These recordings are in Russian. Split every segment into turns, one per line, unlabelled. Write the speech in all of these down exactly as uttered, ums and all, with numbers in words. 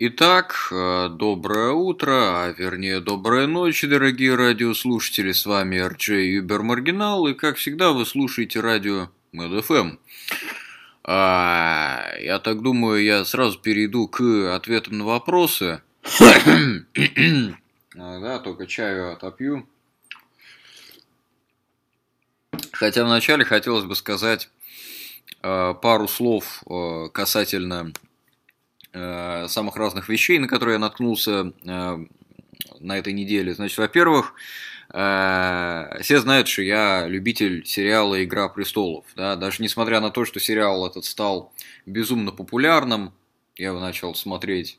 Итак, э, доброе утро, а вернее доброй ночи, дорогие радиослушатели. С вами эр джей Юбермаргинал, и как всегда вы слушаете радио МэдЭфэм. А, я так думаю, я сразу перейду к ответам на вопросы. А, да, только чаю отопью. Хотя вначале хотелось бы сказать э, пару слов э, касательно э, самых разных вещей, на которые я наткнулся э, на этой неделе. Значит, во-первых, э, все знают, что я любитель сериала «Игра престолов». Да? Даже несмотря на то, что сериал этот стал безумно популярным, я его начал смотреть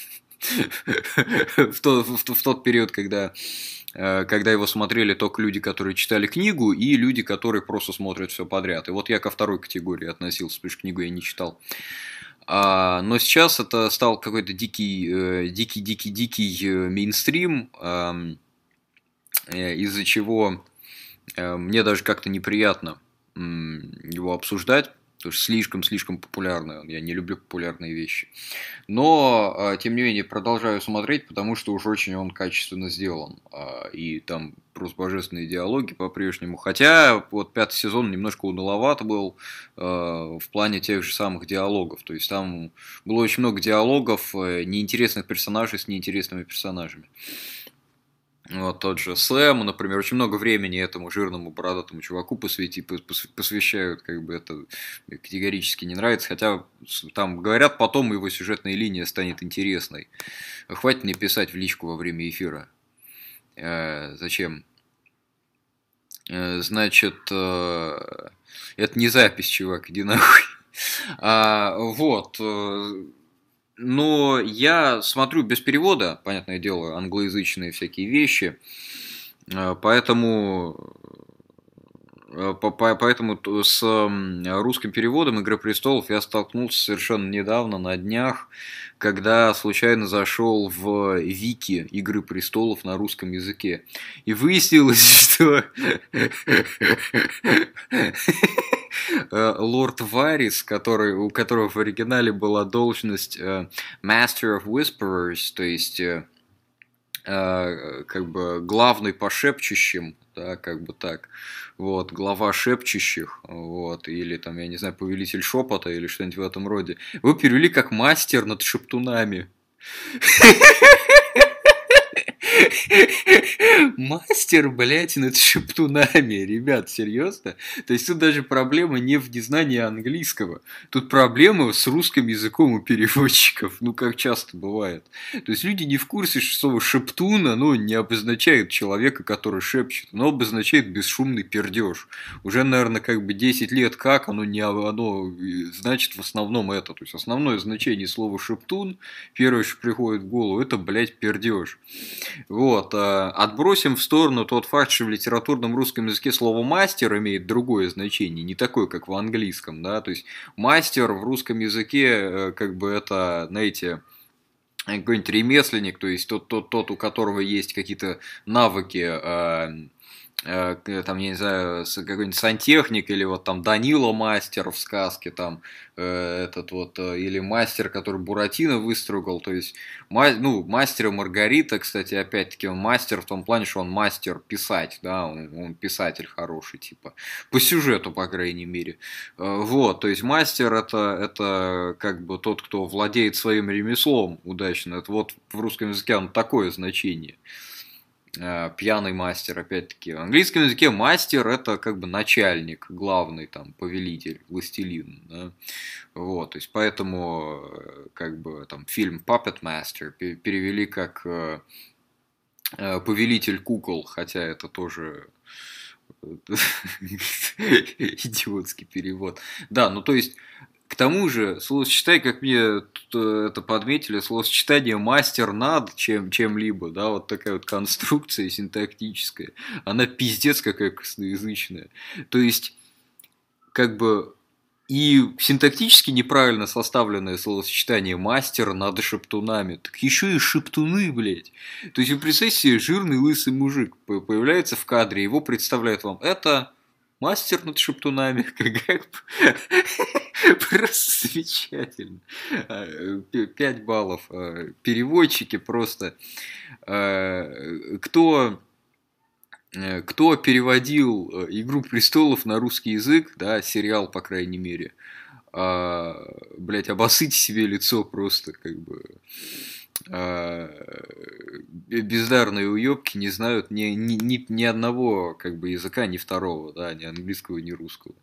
в тот, в, в тот период, когда, когда его смотрели только люди, которые читали книгу, и люди, которые просто смотрят все подряд. И вот я ко второй категории относился, потому что книгу я не читал. А, но сейчас это стал какой-то дикий, дикий, дикий, дикий мейнстрим, из-за чего мне даже как-то неприятно его обсуждать. Потому что слишком-слишком популярно. Я не люблю популярные вещи. Но, тем не менее, продолжаю смотреть, потому что уж очень он качественно сделан. И там просто божественные диалоги по-прежнему. Хотя вот пятый сезон немножко уныловат был в плане тех же самых диалогов. То есть там было очень много диалогов неинтересных персонажей с неинтересными персонажами. Вот тот же Сэм, например, очень много времени этому жирному бородатому чуваку посвяти, посвящают, как бы это категорически не нравится, хотя там говорят, потом его сюжетная линия станет интересной. Хватит мне писать в личку во время эфира. Э, зачем? Э, значит, э, это не запись, чувак, иди нахуй. А, вот. Но я смотрю без перевода, понятное дело, англоязычные всякие вещи, поэтому, поэтому с русским переводом «Игры престолов» я столкнулся совершенно недавно, на днях, когда случайно зашел в вики «Игры престолов» на русском языке. И выяснилось, что лорд Варис, который, у которого в оригинале была должность uh, Master of Whisperers, то есть uh, uh, как бы главный по шепчущим, да, как бы так, вот, глава шепчущих, вот, или там, я не знаю, повелитель шепота или что-нибудь в этом роде, вы перевели как мастер над шептунами. Мастер, блядь, над шептунами, ребят, серьезно? То есть тут даже проблема не в незнании английского, тут проблема с русским языком у переводчиков, ну как часто бывает. То есть люди не в курсе, что слово шептун, оно не обозначает человека, который шепчет, оно обозначает бесшумный пердеж. Уже, наверное, как бы десять лет как, оно не оно значит в основном это. То есть основное значение слова шептун, первое, что приходит в голову, это, блядь, пердеж. Вот, отбросим в сторону тот факт, что в литературном русском языке слово «мастер» имеет другое значение, не такое, как в английском, да, то есть мастер в русском языке, как бы это, знаете, какой-нибудь ремесленник, то есть тот, тот, тот, у которого есть какие-то навыки, там, я не знаю, какой-нибудь сантехник, или вот там Данила мастер в сказке, там, э, этот вот, или мастер, который Буратино выстругал, то есть, ма- ну, мастер и Маргарита, кстати, опять-таки, он мастер в том плане, что он мастер писать, да, он, он писатель хороший, типа, по сюжету, по крайней мере, э, вот, то есть, мастер это, это, как бы, тот, кто владеет своим ремеслом удачно, это вот в русском языке он такое значение. Пьяный мастер, опять-таки. В английском языке мастер это как бы начальник, главный там повелитель, властелин. Да? Вот, то есть поэтому как бы там фильм Puppet Master перевели как повелитель кукол, хотя это тоже идиотский перевод. Да, ну то есть к тому же, словосочетание, как мне это подметили, словосочетание «мастер над» чем, чем-либо, да, вот такая вот конструкция синтактическая, она пиздец какая косноязычная. То есть, как бы, и синтактически неправильно составленное словосочетание «мастер» над шептунами, так еще и шептуны, блядь. То есть, вы представьте себе, жирный лысый мужик появляется в кадре, его представляют вам, это Мастер над шептунами, как просто замечательно. Пять баллов. Переводчики просто. Кто... Кто переводил «Игру престолов» на русский язык, да, сериал, по крайней мере, а, блять, обоссыте себе лицо просто, как бы, а, бездарные уёбки не знают ни, ни, ни, ни одного, как бы, языка, ни второго, да, ни английского, ни русского.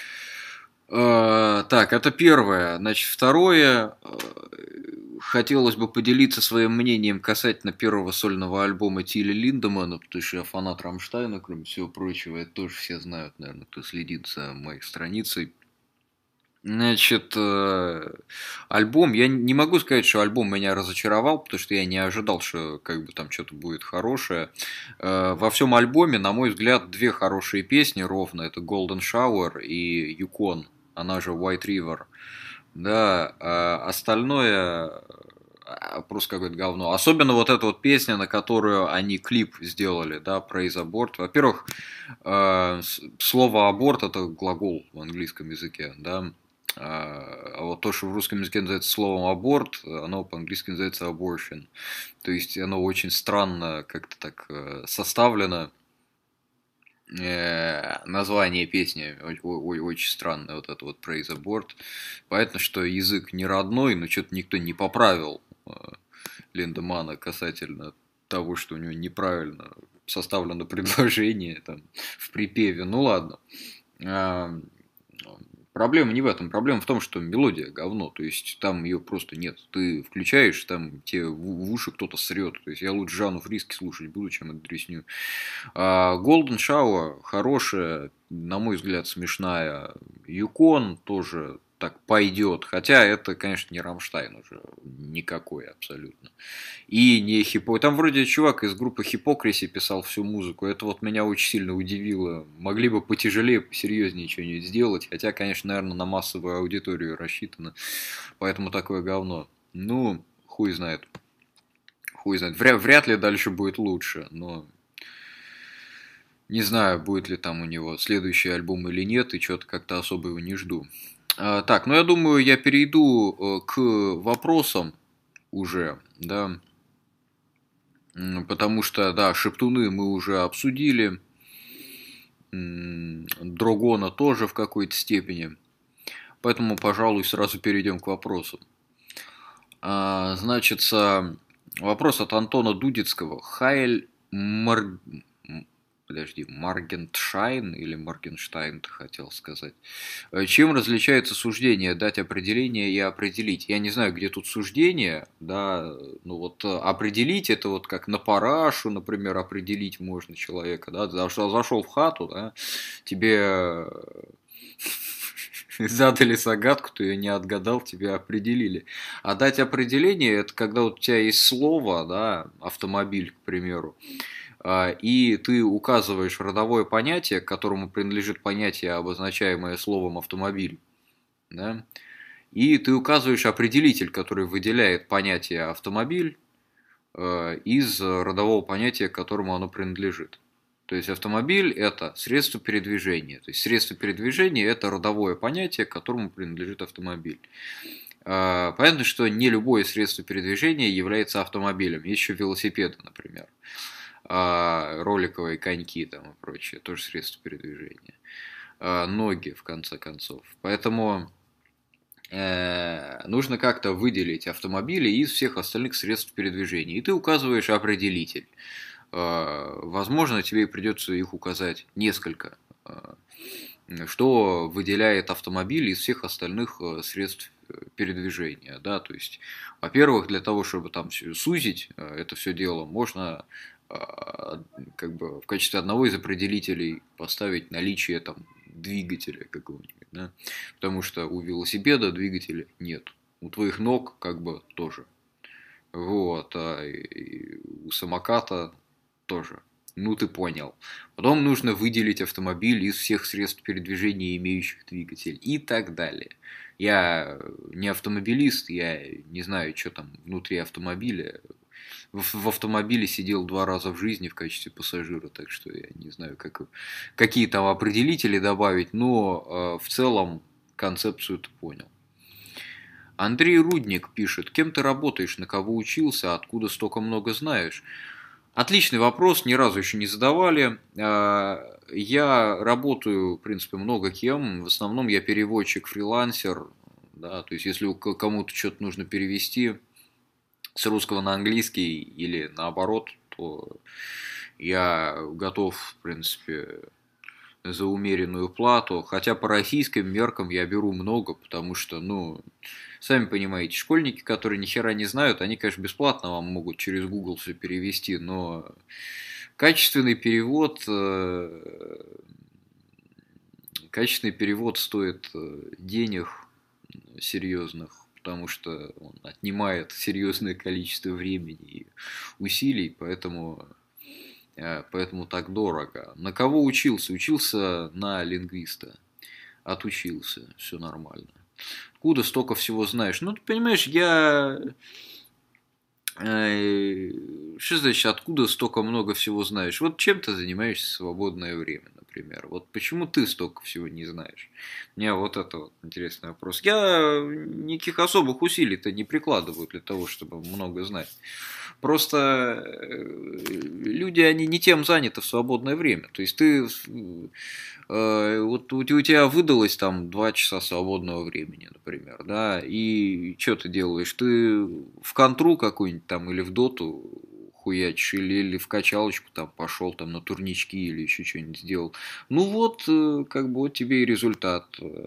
А, так, это первое. Значит, второе. Хотелось бы поделиться своим мнением касательно первого сольного альбома Тиля Линдеманна, потому что я фанат Рамштайна, кроме всего прочего, это тоже все знают, наверное, кто следит за моей страницей. Значит, альбом, я не могу сказать, что альбом меня разочаровал, потому что я не ожидал, что как бы там что-то будет хорошее. Во всем альбоме, на мой взгляд, две хорошие песни ровно, это Golden Shower и Yukon, она же White River. Да, а остальное просто какое-то говно. Особенно вот эта вот песня, на которую они клип сделали, да, Praise Abort. Во-первых, слово аборт это глагол в английском языке, да. А вот то, что в русском языке называется словом аборт, оно по-английски называется abortion. То есть оно очень странно как-то так составлено. Название песни очень странное, вот это вот Praise Abort. Понятно, что язык не родной, но что-то никто не поправил Линдеманна касательно того, что у него неправильно составлено предложение там, в припеве. Ну ладно. Проблема не в этом. Проблема в том, что мелодия говно. То есть там ее просто нет. Ты включаешь, там тебе в уши кто-то срет. То есть я лучше Жанну Фриске слушать буду, чем эту дресню. Golden Shower хорошая, на мой взгляд, смешная. Юкон тоже так пойдет. Хотя это, конечно, не Рамштайн уже. Никакой абсолютно. И не хипо. Там вроде чувак из группы Hypocrisy писал всю музыку. Это вот меня очень сильно удивило. Могли бы потяжелее, посерьезнее что-нибудь сделать. Хотя, конечно, наверное, на массовую аудиторию рассчитано. Поэтому такое говно. Ну, хуй знает. Хуй знает. Вряд, вряд ли дальше будет лучше. Но не знаю, будет ли там у него следующий альбом или нет. И что-то как-то особо его не жду. А, так, ну я думаю, я перейду к вопросам уже, да. Потому что, да, шептуны мы уже обсудили. Дрогона тоже в какой-то степени. Поэтому, пожалуй, сразу перейдем к вопросам. А, значит, вопрос от Антона Дудицкого. Хайль Мар... Подожди, Маргеншайн или Моргенштайн, ты хотел сказать. Чем различается суждение, дать определение и определить? Я не знаю, где тут суждение, да, ну вот определить это вот как на парашу, например, определить можно человека, да, зашел, зашел в хату, да, тебе задали загадку, ты ее не отгадал, тебя определили. А дать определение, это когда вот у тебя есть слово, да, автомобиль, к примеру, и ты указываешь родовое понятие, к которому принадлежит понятие, обозначаемое словом автомобиль, да? И ты указываешь определитель, который выделяет понятие автомобиль из родового понятия, к которому оно принадлежит. То есть автомобиль – это средство передвижения. То есть средство передвижения – это родовое понятие, к которому принадлежит автомобиль. Понятно, что не любое средство передвижения является автомобилем. Есть еще велосипеды, например. Роликовые коньки там и прочее, тоже средства передвижения. Ноги, в конце концов. Поэтому э, нужно как-то выделить автомобили из всех остальных средств передвижения. И ты указываешь определитель. Э, возможно, тебе придется их указать несколько. Э, что выделяет автомобиль из всех остальных средств передвижения. Да? То есть, во-первых, для того, чтобы там сузить это все дело, можно как бы в качестве одного из определителей поставить наличие там двигателя какого-нибудь, да? Потому что у велосипеда двигателя нет, у твоих ног как бы тоже, вот, а и у самоката тоже, ну ты понял. Потом нужно выделить автомобиль из всех средств передвижения, имеющих двигатель, и так далее. Я не автомобилист, я не знаю, что там внутри автомобиля. в, в автомобиле сидел два раза в жизни в качестве пассажира, так что я не знаю, как, какие там определители добавить, но э, в целом концепцию ты понял. Андрей Рудник пишет, кем ты работаешь, на кого учился, откуда столько много знаешь? Отличный вопрос, ни разу еще не задавали. Я работаю, в принципе, много кем. В основном я переводчик, фрилансер. Да, то есть, если кому-то что-то нужно перевести с русского на английский или наоборот, то я готов, в принципе, за умеренную плату. Хотя по российским меркам я беру много, потому что, ну, сами понимаете, школьники, которые ни хера не знают, они, конечно, бесплатно вам могут через Google все перевести, но качественный перевод, качественный перевод стоит денег серьезных, потому что он отнимает серьезное количество времени и усилий, поэтому, поэтому так дорого. На кого учился? Учился на лингвиста. Отучился, все нормально. Откуда столько всего знаешь? Ну, ты понимаешь, я... Что значит, откуда столько много всего знаешь? Вот чем ты занимаешься в свободное время, например? Вот почему ты столько всего не знаешь? У меня вот это вот интересный вопрос. Я никаких особых усилий-то не прикладываю для того, чтобы много знать. Просто люди, они не тем заняты в свободное время. То есть ты... Вот у тебя выдалось там два часа свободного времени, например, да, и что ты делаешь? Ты в контру какую-нибудь там или в доту хуячишь, или, или в качалочку там пошел там на турнички или еще что-нибудь сделал. Ну вот, как бы вот тебе и результат.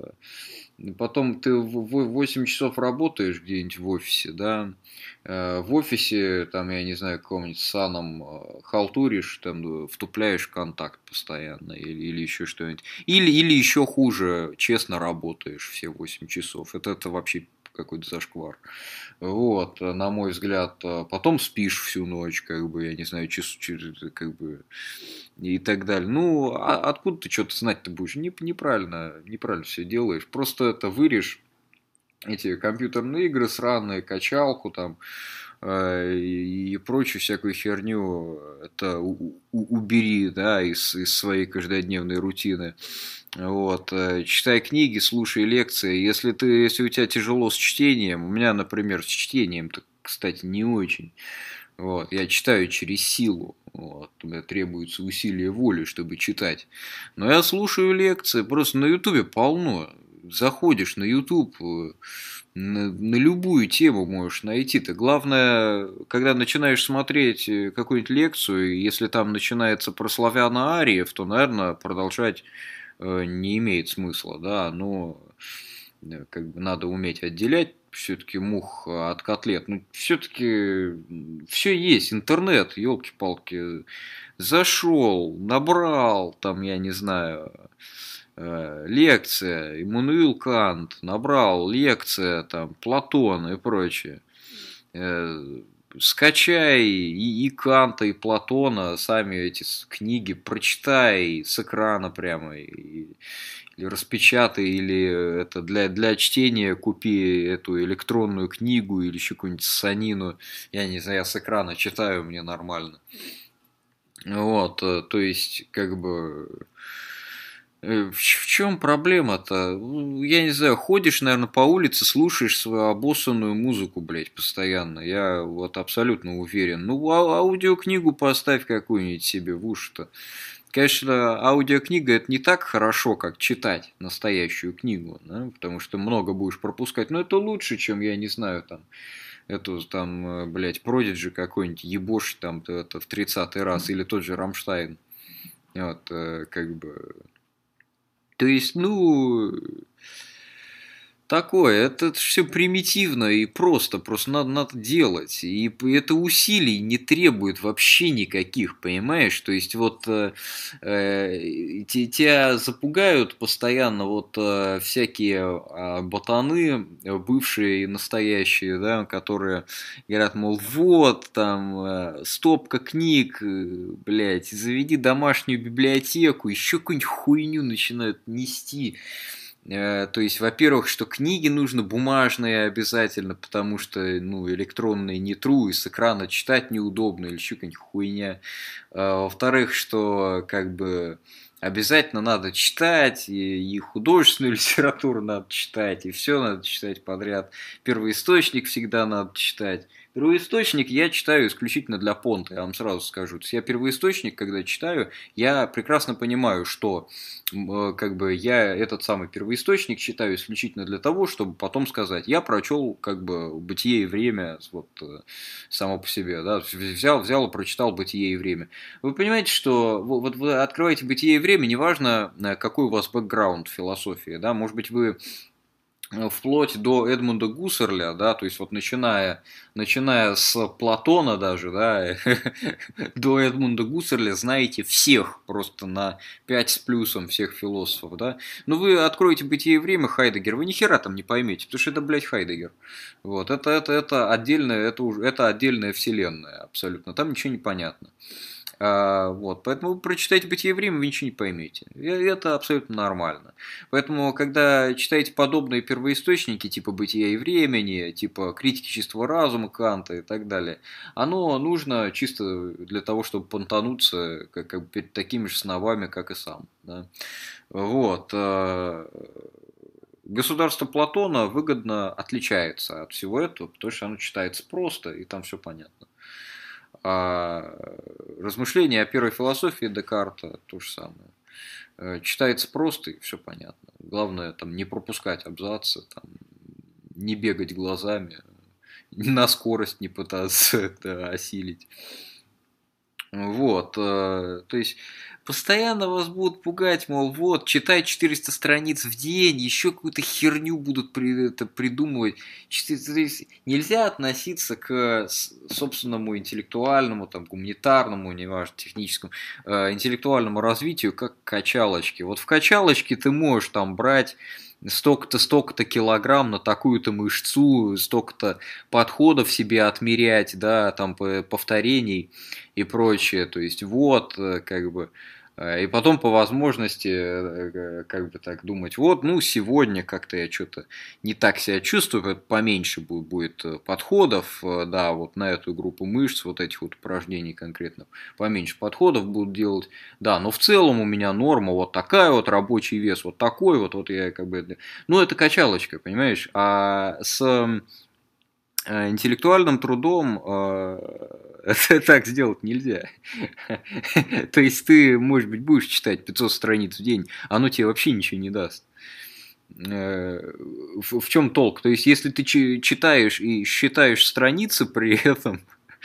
Потом ты в восемь часов работаешь где-нибудь в офисе, да, в офисе, там, я не знаю, каком-нибудь саном халтуришь, там, втупляешь в контакт постоянно или, или еще что-нибудь. Или, или еще хуже, честно работаешь все восемь часов. Это, это вообще какой-то зашквар. Вот, на мой взгляд. Потом спишь всю ночь, как бы, я не знаю, час, как бы, и так далее. Ну, а откуда ты что-то знать-то будешь? Не, неправильно, неправильно все делаешь. Просто это вырежь эти компьютерные игры сраные, качалку там э, и, и прочую всякую херню. Это у, у, убери, да, из, из своей каждодневной рутины. Вот, читай книги, слушай лекции. Если ты, если у тебя тяжело с чтением, у меня, например, с чтением-то, кстати, не очень. Вот, я читаю через силу. Вот, у меня требуется усилие воли, чтобы читать. Но я слушаю лекции, просто на Ютубе полно. Заходишь на YouTube, на, на любую тему можешь найти-то. Главное, когда начинаешь смотреть какую-нибудь лекцию, если там начинается про славяно-ариев, то, наверное, продолжать не имеет смысла, да, но как бы надо уметь отделять все-таки мух от котлет. Ну, все-таки все есть, интернет, елки-палки. Зашел, набрал, там, я не знаю, лекция, Иммануил Кант, набрал лекция, там, Платон и прочее. Скачай и, и Канта, и Платона, сами эти книги прочитай с экрана прямо, и, или распечатай, или это для, для чтения купи эту электронную книгу или еще какую-нибудь санину. Я не знаю, я с экрана читаю, мне нормально. Вот, то есть, как бы... В чем проблема-то? Я не знаю, ходишь, наверное, по улице, слушаешь свою обоссанную музыку, блядь, постоянно. Я вот абсолютно уверен. Ну, а аудиокнигу поставь какую-нибудь себе в уши-то. Конечно, аудиокнига это не так хорошо, как читать настоящую книгу, да? Потому что много будешь пропускать. Но это лучше, чем, я не знаю, там, эту, там, блядь, Продиджи какой-нибудь ебошь там это в тридцатый раз, или тот же Рамштайн. Вот, как бы... То есть, ну, такое, это все примитивно и просто, просто надо, надо делать. И это усилий не требует вообще никаких, понимаешь? То есть, вот э, тебя запугают постоянно вот э, всякие э, ботаны, бывшие и настоящие, да, которые говорят, мол, вот, там, э, стопка книг, э, блядь, заведи домашнюю библиотеку, еще какую-нибудь хуйню начинают нести. Э, То есть, во-первых, что книги нужно бумажные обязательно, потому что, ну, электронные не true, и с экрана читать неудобно, или еще какая-нибудь хуйня. А, Во-вторых, что как бы обязательно надо читать, и, и художественную литературу надо читать, и все надо читать подряд. Первоисточник всегда надо читать. Первоисточник я читаю исключительно для понта, я вам сразу скажу. То есть я первоисточник, когда читаю, я прекрасно понимаю, что м, э, как бы я этот самый первоисточник читаю исключительно для того, чтобы потом сказать, я прочел как бы «Бытие и время» вот, э, само по себе, да, взял, взял и прочитал «Бытие и время». Вы понимаете, что вот вы открываете «Бытие и время», неважно, э, какой у вас бэкграунд в философии, да, может быть, вы вплоть до Эдмунда Гуссерля, да, то есть вот начиная, начиная с Платона даже, да, до Эдмунда Гуссерля знаете всех, просто на пять с плюсом всех философов, да. Но вы откроете «Бытие и время» Хайдеггер, вы ни хера там не поймете, потому что это, блядь, Хайдеггер. Вот, это, это, это отдельная, это, уже, это отдельная вселенная абсолютно, там ничего не понятно. А, вот, поэтому вы прочитайте «Бытие и время», вы ничего не поймете. И это абсолютно нормально. Поэтому, когда читаете подобные первоисточники, типа «Бытия и времени», типа «Критики чистого разума» Канта и так далее, оно нужно чисто для того, чтобы понтануться как, как бы перед такими же сновами, как и сам. Да? Вот. а, Государство Платона выгодно отличается от всего этого, потому что оно читается просто, и там все понятно. А размышления о первой философии Декарта то же самое. Читается просто и все понятно. Главное там не пропускать абзацы, там, не бегать глазами, на скорость не пытаться это осилить. Вот, э, то есть постоянно вас будут пугать, мол, вот, читай четыреста страниц в день, еще какую-то херню будут при, это, придумывать. То есть нельзя относиться к собственному интеллектуальному, там, гуманитарному, неважно, техническому, э, интеллектуальному развитию как к качалочке. Вот в качалочке ты можешь там брать столько-то, столько-то килограмм на такую-то мышцу, столько-то подходов себе отмерять, да, там повторений и прочее. То есть вот, как бы, и потом по возможности, как бы так думать, вот, ну, сегодня как-то я что-то не так себя чувствую, поменьше будет подходов, да, вот на эту группу мышц, вот этих вот упражнений конкретно, поменьше подходов будут делать, да, но в целом у меня норма вот такая вот, рабочий вес вот такой вот, вот я как бы, ну, это качалочка, понимаешь, а с интеллектуальным трудом это так сделать нельзя. То есть ты, может быть, будешь читать пятьсот страниц в день, оно тебе вообще ничего не даст. В чем толк? То есть, если ты читаешь и считаешь страницы при этом,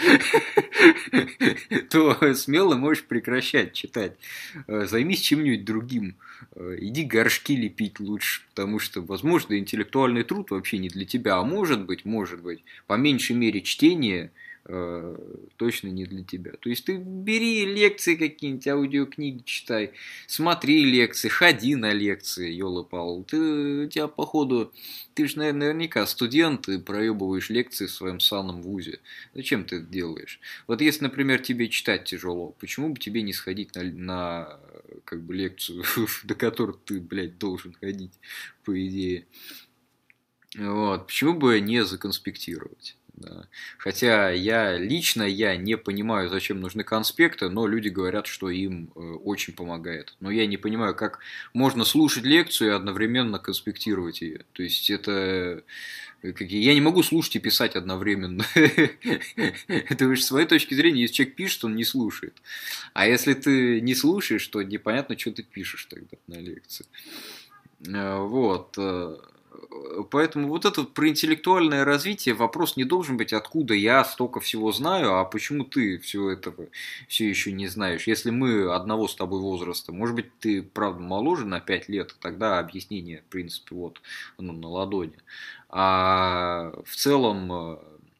то смело можешь прекращать читать. Займись чем-нибудь другим. Иди горшки лепить лучше, потому что, возможно, интеллектуальный труд вообще не для тебя, а может быть, может быть, по меньшей мере чтение э, точно не для тебя. То есть ты бери лекции какие-нибудь, аудиокниги читай, смотри лекции, ходи на лекции, ёлы-палы. Ты, у тебя, походу, ты же, наверное, наверняка студент и проебываешь лекции в своем санном вузе. Зачем ты это делаешь? Вот если, например, тебе читать тяжело, почему бы тебе не сходить на, на как бы лекцию, до которой ты, блядь, должен ходить, по идее. Вот. Почему бы не законспектировать? Да. Хотя я лично я не понимаю, зачем нужны конспекты, но люди говорят, что им очень помогает. Но я не понимаю, как можно слушать лекцию и одновременно конспектировать ее. То есть это я не могу слушать и писать одновременно. Это уж с моей точки зрения, если человек пишет, он не слушает. А если ты не слушаешь, то непонятно, что ты пишешь тогда на лекции. Вот. Поэтому вот это про интеллектуальное развитие вопрос не должен быть, откуда я столько всего знаю, а почему ты всего этого все еще не знаешь. Если мы одного с тобой возраста, может быть, ты, правда, моложе на пять лет, тогда объяснение, в принципе, вот оно на ладони. А в целом,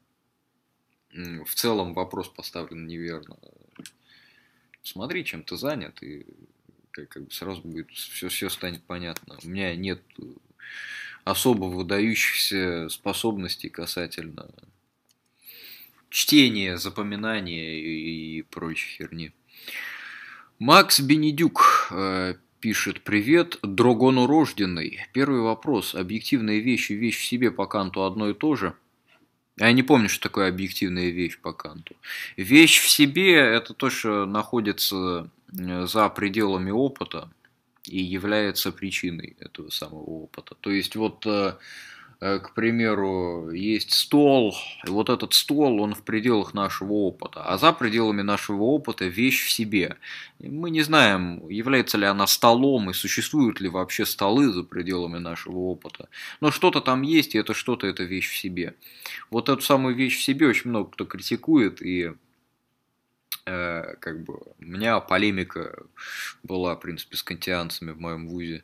в целом вопрос поставлен неверно. Смотри, чем ты занят, и как бы сразу будет все, все станет понятно. У меня нет особо выдающихся способностей касательно чтения, запоминания и прочей херни. Макс Бенедюк пишет: «Привет, дрогонурожденный. Первый вопрос. Объективные вещи, вещь в себе по Канту одно и то же?» Я не помню, что такое объективная вещь по Канту. Вещь в себе – это то, что находится за пределами опыта и является причиной этого самого опыта. То есть, вот, к примеру, есть стол, и вот этот стол, он в пределах нашего опыта, а за пределами нашего опыта вещь в себе. Мы не знаем, является ли она столом и существуют ли вообще столы за пределами нашего опыта, но что-то там есть, и это что-то – это вещь в себе. Вот эту самую вещь в себе очень много кто критикует, и э, как бы у меня полемика была, в принципе, с кантианцами в моем вузе.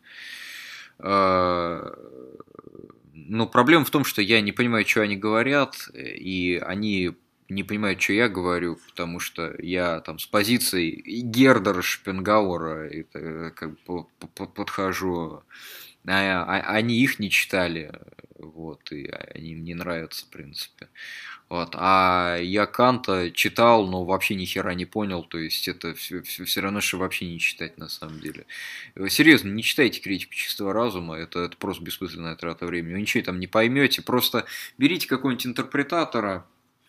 Но проблема в том, что я не понимаю, что они говорят, и они не понимают, что я говорю, потому что я там с позиции Гердера, Шопенгауэра это, как бы, подхожу, а, они их не читали, вот, и они мне нравятся, в принципе. Вот. А я Канта читал, но вообще ни хера не понял, то есть это все, все, все равно, что вообще не читать на самом деле. Серьезно, не читайте критику чистого разума, это, это просто бессмысленная трата времени, вы ничего там не поймете, просто берите какого-нибудь интерпретатора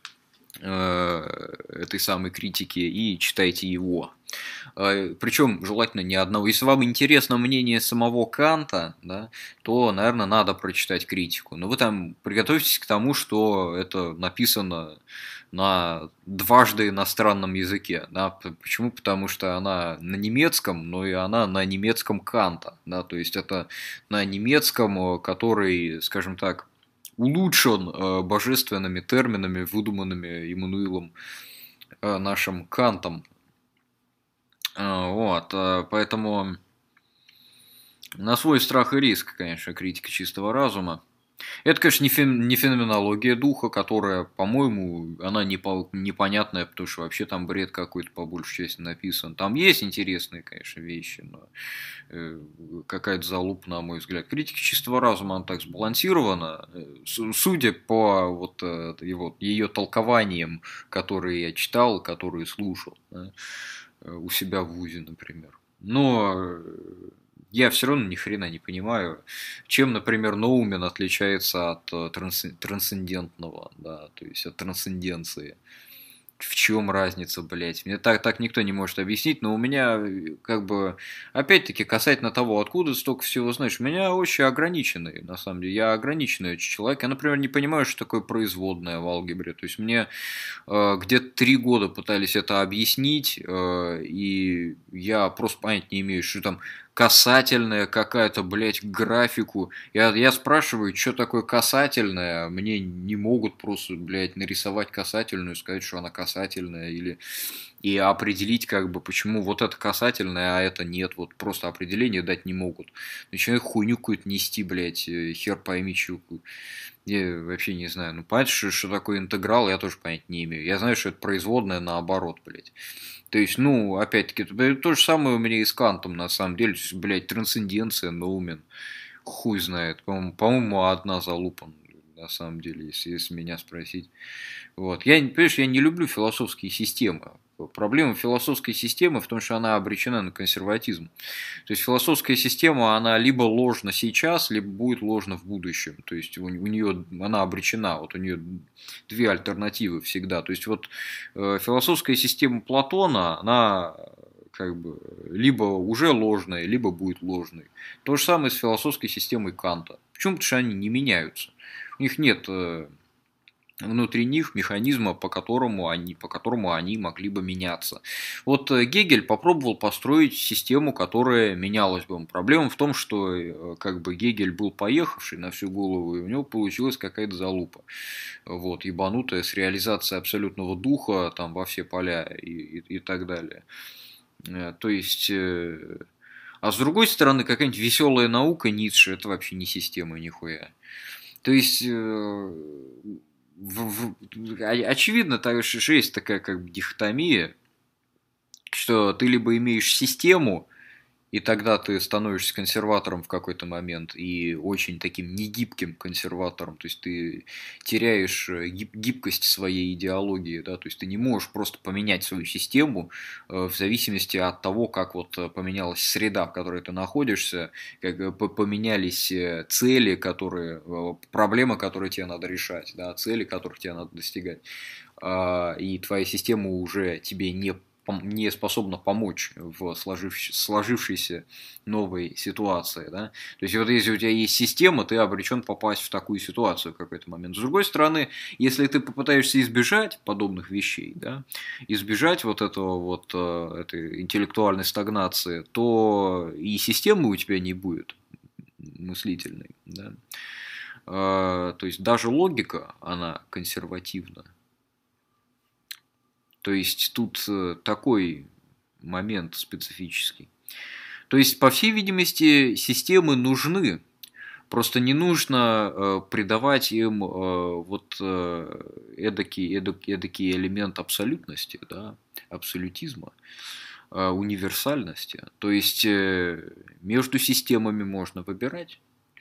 э, этой самой критики и читайте его. Причем желательно не одного. Если вам интересно мнение самого Канта, да, то, наверное, надо прочитать критику. Но вы там приготовьтесь к тому, что это написано на дважды иностранном языке. Да. Почему? Потому что она на немецком, но и она на немецком Канта. Да. То есть это на немецком, который, скажем так, улучшен божественными терминами, выдуманными Иммануилом нашим Кантом. Вот, поэтому на свой страх и риск, конечно, критика чистого разума. Это, конечно, не феноменология духа, которая, по-моему, она непонятная, потому что вообще там бред какой-то по большей части написан. Там есть интересные, конечно, вещи, но какая-то залупа, на мой взгляд. Критика чистого разума, она так сбалансирована, судя по вот его, ее толкованиям, которые я читал, которые слушал, да, у себя в вузе, например. Но я все равно ни хрена не понимаю, чем, например, Ноумен отличается от трансцендентного, да, то есть от трансценденции. В чем разница, блядь? Мне так, так никто не может объяснить, но у меня, как бы, опять-таки, касательно того, откуда столько всего знаешь, у меня очень ограниченный, на самом деле, я ограниченный очень человек. Я, например, не понимаю, что такое производная в алгебре. То есть мне э, где-то три года пытались это объяснить, э, и я просто понять не имею, что там касательная какая-то, блядь, графику. Я, я спрашиваю, что такое касательная, мне не могут просто, блядь, нарисовать касательную, сказать, что она касательная, или и определить, как бы, почему вот это касательное, а это нет, вот просто определение дать не могут. Начинают хуйню какую-то нести, блядь, хер пойми, чего. Я вообще не знаю. Ну, понятно, что, что такое интеграл, я тоже понять не имею. Я знаю, что это производная наоборот, блядь. То есть, ну, опять-таки, то же самое у меня и с Кантом, на самом деле. То есть, блядь, трансценденция, Ноумен, хуй знает. По-моему, по-моему, одна залупа, на самом деле, если, если меня спросить. Вот. Я, понимаешь, я не люблю философские системы. Проблема философской системы в том, что она обречена на консерватизм. То есть философская система, она либо ложна сейчас, либо будет ложна в будущем. То есть у, у нее она обречена, вот у нее две альтернативы всегда. То есть вот э, философская система Платона, она как бы либо уже ложная, либо будет ложной. То же самое с философской системой Канта. Почему? Потому что они не меняются. У них нет э, внутри них механизма, по которому, они, по которому они могли бы меняться. Вот Гегель попробовал построить систему, которая менялась бы. Проблема в том, что как бы Гегель был поехавший на всю голову, и у него получилась какая-то залупа. Вот, ебанутая с реализацией абсолютного духа там, во все поля и, и, и так далее. То есть... А с другой стороны, какая-нибудь веселая наука Ницше, это вообще не система нихуя. То есть... В, в, очевидно, так что есть такая как бы дихотомия, что ты либо имеешь систему, И тогда ты становишься консерватором в какой-то момент и очень таким негибким консерватором, то есть ты теряешь гиб- гибкость своей идеологии, да, то есть ты не можешь просто поменять свою систему э, в зависимости от того, как вот э, поменялась среда, в которой ты находишься, как э, по- поменялись э, цели, которые, э, проблемы, которые тебе надо решать, да, цели, которых тебе надо достигать, а, и твоя система уже тебе не не способна помочь в сложившейся, сложившейся новой ситуации. Да? То есть, вот если у тебя есть система, ты обречен попасть в такую ситуацию в какой-то момент. С другой стороны, если ты попытаешься избежать подобных вещей, да, избежать вот этого вот э, этой интеллектуальной стагнации, то и системы у тебя не будет мыслительной. Да? То есть даже логика, она консервативна. То есть тут такой момент специфический. То есть, по всей видимости, системы нужны. Просто не нужно придавать им вот эдакий, эдакий, эдакий элемент абсолютности, да, абсолютизма, универсальности. То есть между системами можно выбирать,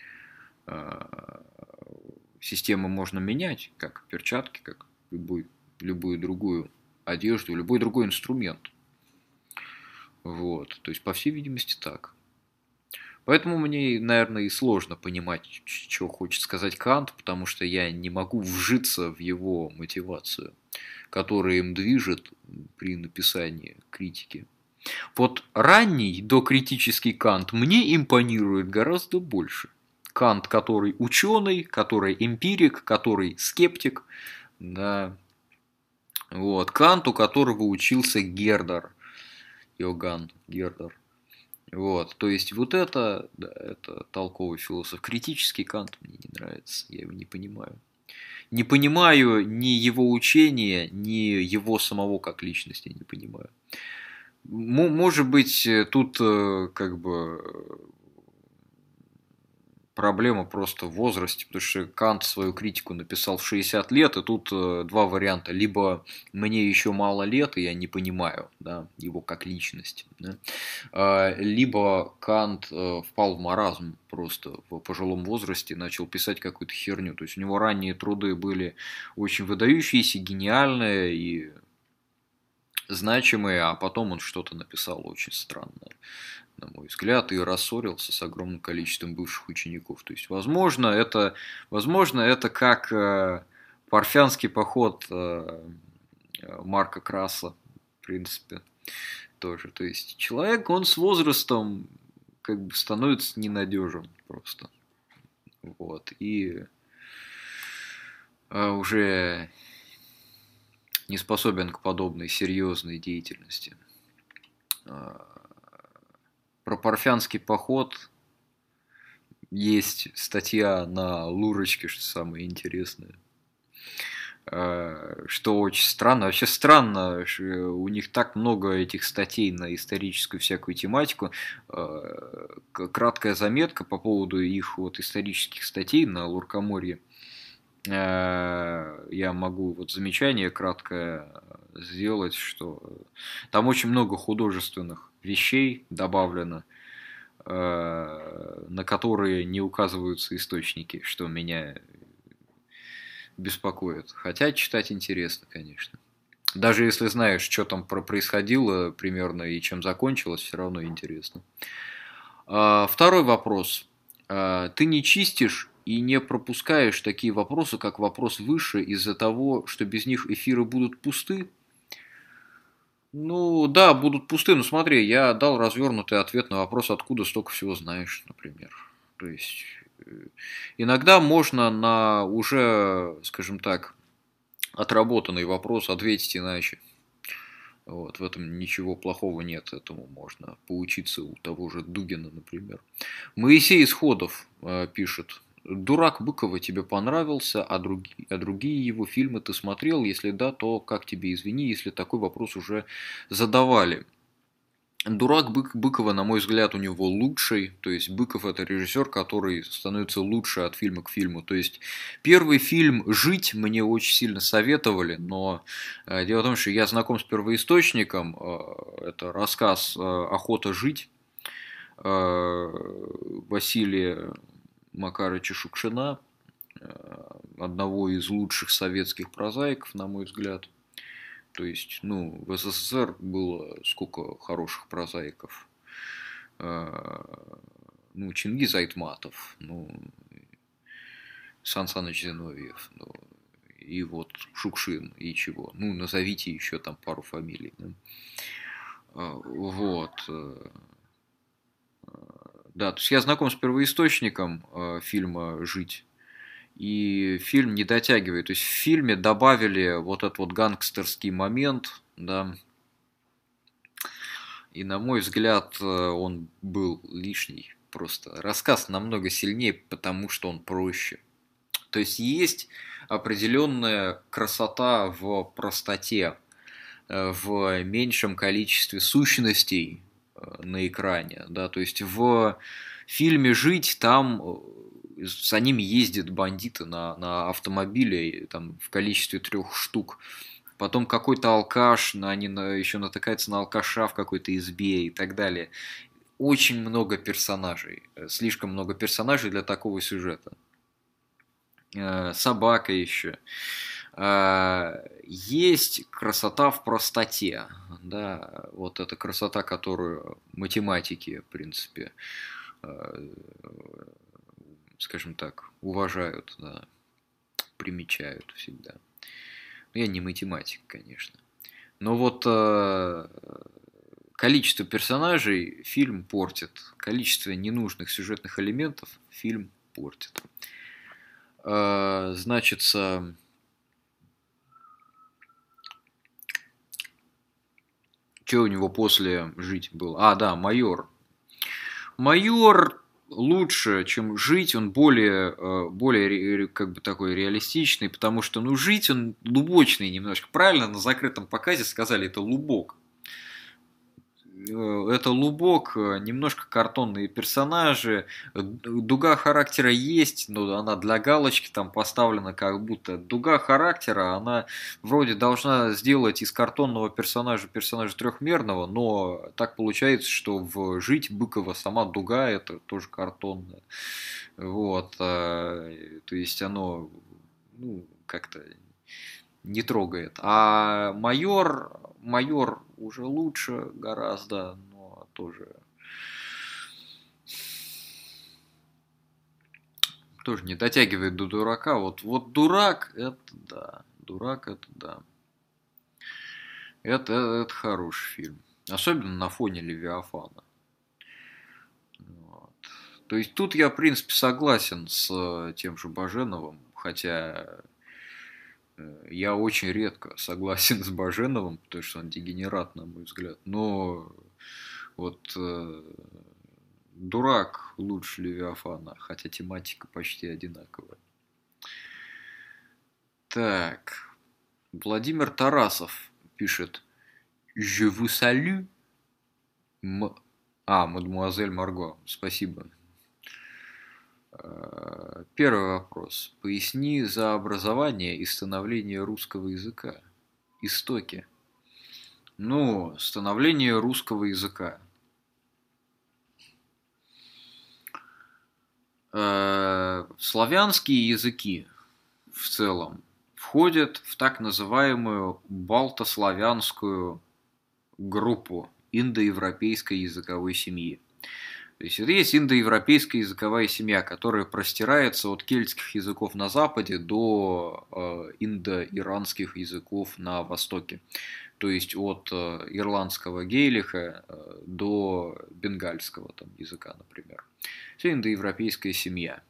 системы можно менять, как перчатки, как любой, любую другую одежду, любой другой инструмент. Вот. То есть, по всей видимости, так. Поэтому мне, наверное, и сложно понимать, что хочет сказать Кант, потому что я не могу вжиться в его мотивацию, которая им движет при написании критики. Вот ранний докритический Кант мне импонирует гораздо больше. Кант, который ученый, который эмпирик, который скептик, да. Вот. Кант, у которого учился Гердер, Иоганн Гердер. Вот. То есть вот это, да, это толковый философ. Критический Кант мне не нравится, я его не понимаю. Не понимаю ни его учения, ни его самого как личности, не понимаю. Может быть, тут как бы проблема просто в возрасте, потому что Кант свою критику написал в шестьдесят лет, и тут два варианта. Либо мне еще мало лет, и я не понимаю, да, его как личность, да, либо Кант впал в маразм просто в пожилом возрасте, начал писать какую-то херню. То есть у него ранние труды были очень выдающиеся, гениальные и значимые, а потом он что-то написал очень странное, на мой взгляд, и рассорился с огромным количеством бывших учеников. То есть, возможно, это, возможно, это как э, парфянский поход э, Марка Краса, в принципе, тоже. То есть, человек, он с возрастом как бы становится ненадежен просто. Вот. И э, уже не способен к подобной серьезной деятельности. Про парфянский поход есть статья на Лурочке, что самое интересное. Что очень странно. Вообще странно, что у них так много этих статей на историческую всякую тематику. Краткая заметка по поводу их вот исторических статей на Луркоморье. Я могу вот замечание краткое сделать, что там очень много художественных вещей добавлено, на которые не указываются источники, что меня беспокоит. Хотя читать интересно, конечно. Даже если знаешь, что там происходило примерно и чем закончилось, все равно интересно. Второй вопрос. Ты не чистишь и не пропускаешь такие вопросы, как вопрос выше, из-за того, что без них эфиры будут пусты? Ну, да, будут пусты, но смотри, я дал развернутый ответ на вопрос, откуда столько всего знаешь, например. То есть, иногда можно на уже, скажем так, отработанный вопрос ответить иначе. Вот, в этом ничего плохого нет, этому можно поучиться у того же Дугина, например. Моисей Исходов э, пишет: «Дурак Быкова тебе понравился, а другие, а другие его фильмы ты смотрел? Если да, то как тебе, извини, если такой вопрос уже задавали?» Дурак Быкова, на мой взгляд, у него лучший. То есть Быков — это режиссер, который становится лучше от фильма к фильму. То есть первый фильм «Жить» мне очень сильно советовали, но дело в том, что я знаком с первоисточником. Это рассказ «Охота жить». Василия Макарыча Шукшина, одного из лучших советских прозаиков, на мой взгляд. То есть, ну, в СССР было сколько хороших прозаиков. Ну, Чингиз Айтматов, ну, Сан Саныч Зиновьев, ну, и вот Шукшин, и чего. Ну, назовите еще там пару фамилий. Да? Вот. Да, то есть я знаком с первоисточником фильма «Жить». И фильм не дотягивает. То есть в фильме добавили вот этот вот гангстерский момент, да. И на мой взгляд, он был лишний просто. Рассказ намного сильнее, потому что он проще. То есть есть определенная красота в простоте, в меньшем количестве сущностей на экране, да, то есть в фильме «Жить» там за ними ездят бандиты на, на автомобиле там, в количестве трех штук. Потом какой-то алкаш, они на, еще натыкаются на алкаша в какой-то избе и так далее. Очень много персонажей, слишком много персонажей для такого сюжета. Собака еще. Есть красота в простоте, да, вот эта красота, которую математики, в принципе, скажем так, уважают, да, примечают всегда. Я не математик, конечно. Но вот количество персонажей фильм портит, количество ненужных сюжетных элементов фильм портит. Значится... Что у него после «Жить» было? А, да, «Майор». «Майор» лучше, чем «Жить», он более, более как бы такой реалистичный, потому что, ну, «Жить» он лубочный немножко. Правильно на закрытом показе сказали, это лубок. Это лубок, немножко картонные персонажи, дуга характера есть, но она для галочки там поставлена как будто. Дуга характера, она вроде должна сделать из картонного персонажа персонажа трехмерного, но так получается, что в «Жить» Быкова сама дуга это тоже картонная. Вот, то есть оно, ну, как-то не трогает. А майор, майор уже лучше гораздо, но тоже тоже не дотягивает до дурака. Вот, вот дурак, это да. Дурак, это да. Это, это хороший фильм. Особенно на фоне Левиафана. Вот. То есть тут я, в принципе, согласен с тем же Баженовым, хотя я очень редко согласен с Баженовым, потому что он дегенерат, на мой взгляд. Но вот э, дурак лучше Левиафана, хотя тематика почти одинаковая. Так, Владимир Тарасов пишет: «Je vous salue». М... А, мадемуазель Марго, спасибо. Первый вопрос. Поясни за образование и становление русского языка. Истоки. Ну, становление русского языка. Славянские языки в целом входят в так называемую балтославянскую группу индоевропейской языковой семьи. То есть есть индоевропейская языковая семья, которая простирается от кельтских языков на западе до индоиранских языков на востоке. То есть от ирландского гейлиха до бенгальского там, языка, например. Все индоевропейская семья.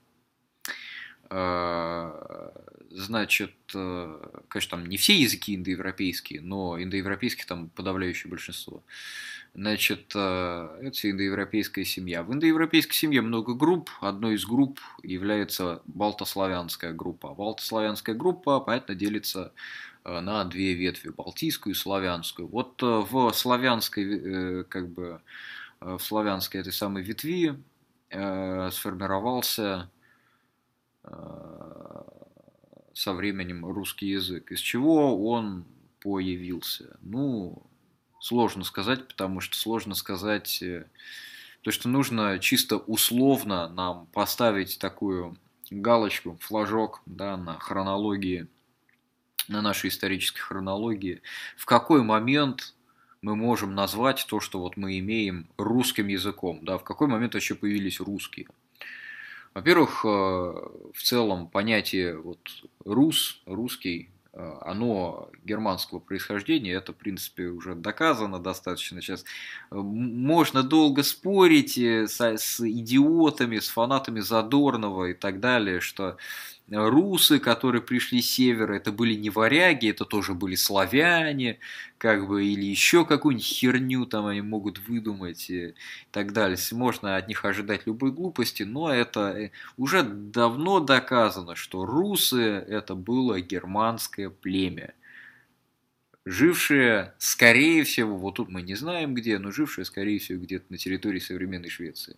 Значит, конечно, там не все языки индоевропейские, но индоевропейских там подавляющее большинство. Значит, это индоевропейская семья. В индоевропейской семье много групп. Одной из групп является балтославянская группа. Балтославянская группа, понятно, делится на две ветви: балтийскую и славянскую. Вот в славянской, как бы, в славянской этой самой ветви сформировался со временем русский язык. Из чего он появился? Ну, сложно сказать, потому что сложно сказать, То, что нужно чисто условно нам поставить такую галочку, флажок, да, на хронологии, на нашей исторической хронологии, в какой момент мы можем назвать то, что вот мы имеем русским языком, да, в какой момент вообще появились русские. Во-первых, в целом понятие вот рус, русский, оно германского происхождения, это, в принципе, уже доказано достаточно. Сейчас можно долго спорить с, с идиотами, с фанатами Задорнова и так далее, что русы, которые пришли с севера, это были не варяги, это тоже были славяне, как бы, или еще какую-нибудь херню там они могут выдумать и так далее. Можно от них ожидать любой глупости, но это уже давно доказано, что русы это было германское племя, жившее, скорее всего, вот тут мы не знаем где, но жившее, скорее всего, где-то на территории современной Швеции.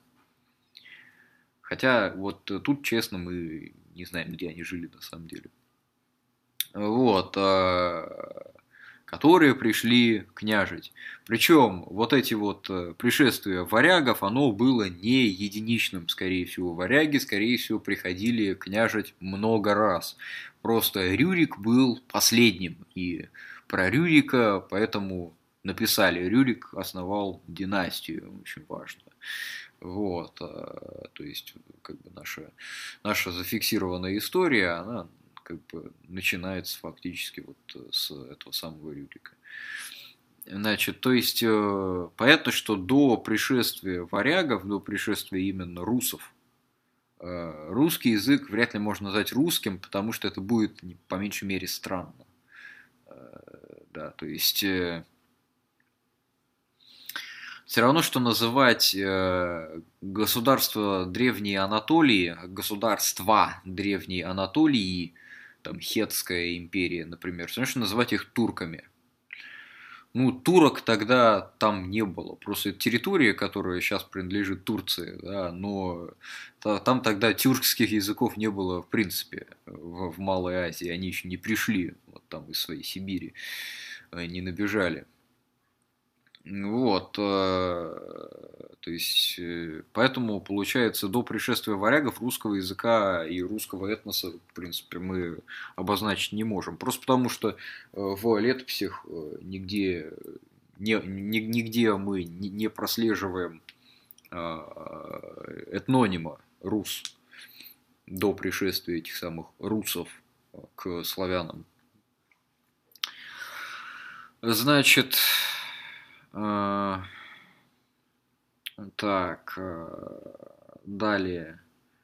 Хотя вот тут, честно, мы не знаем, где они жили на самом деле. Вот. Которые пришли княжить. Причем вот эти вот пришествия варягов, оно было не единичным, скорее всего. Варяги, скорее всего, приходили княжить много раз. Просто Рюрик был последним. И про Рюрика поэтому написали. Рюрик основал династию, очень важно. Вот, то есть, как бы наша, наша зафиксированная история, она как бы начинается фактически вот с этого самого Рюрика. Значит, то есть, понятно, что до пришествия варягов, до пришествия именно русов, русский язык вряд ли можно назвать русским, потому что это будет, по меньшей мере, странно. Да, то есть... Все равно, что называть государство Древней Анатолии, государства Древней Анатолии, там Хеттская империя, например, все равно, что называть их турками. Ну, турок тогда там не было. Просто это территория, которая сейчас принадлежит Турции, да, но там тогда тюркских языков не было в принципе в, в Малой Азии. Они еще не пришли вот там из своей Сибири, не набежали. Вот, то есть, поэтому, получается, до пришествия варягов русского языка и русского этноса, в принципе, мы обозначить не можем. Просто потому, что в летописях нигде, нигде мы не прослеживаем этнонима рус до пришествия этих самых русов к славянам. Значит... Так, далее.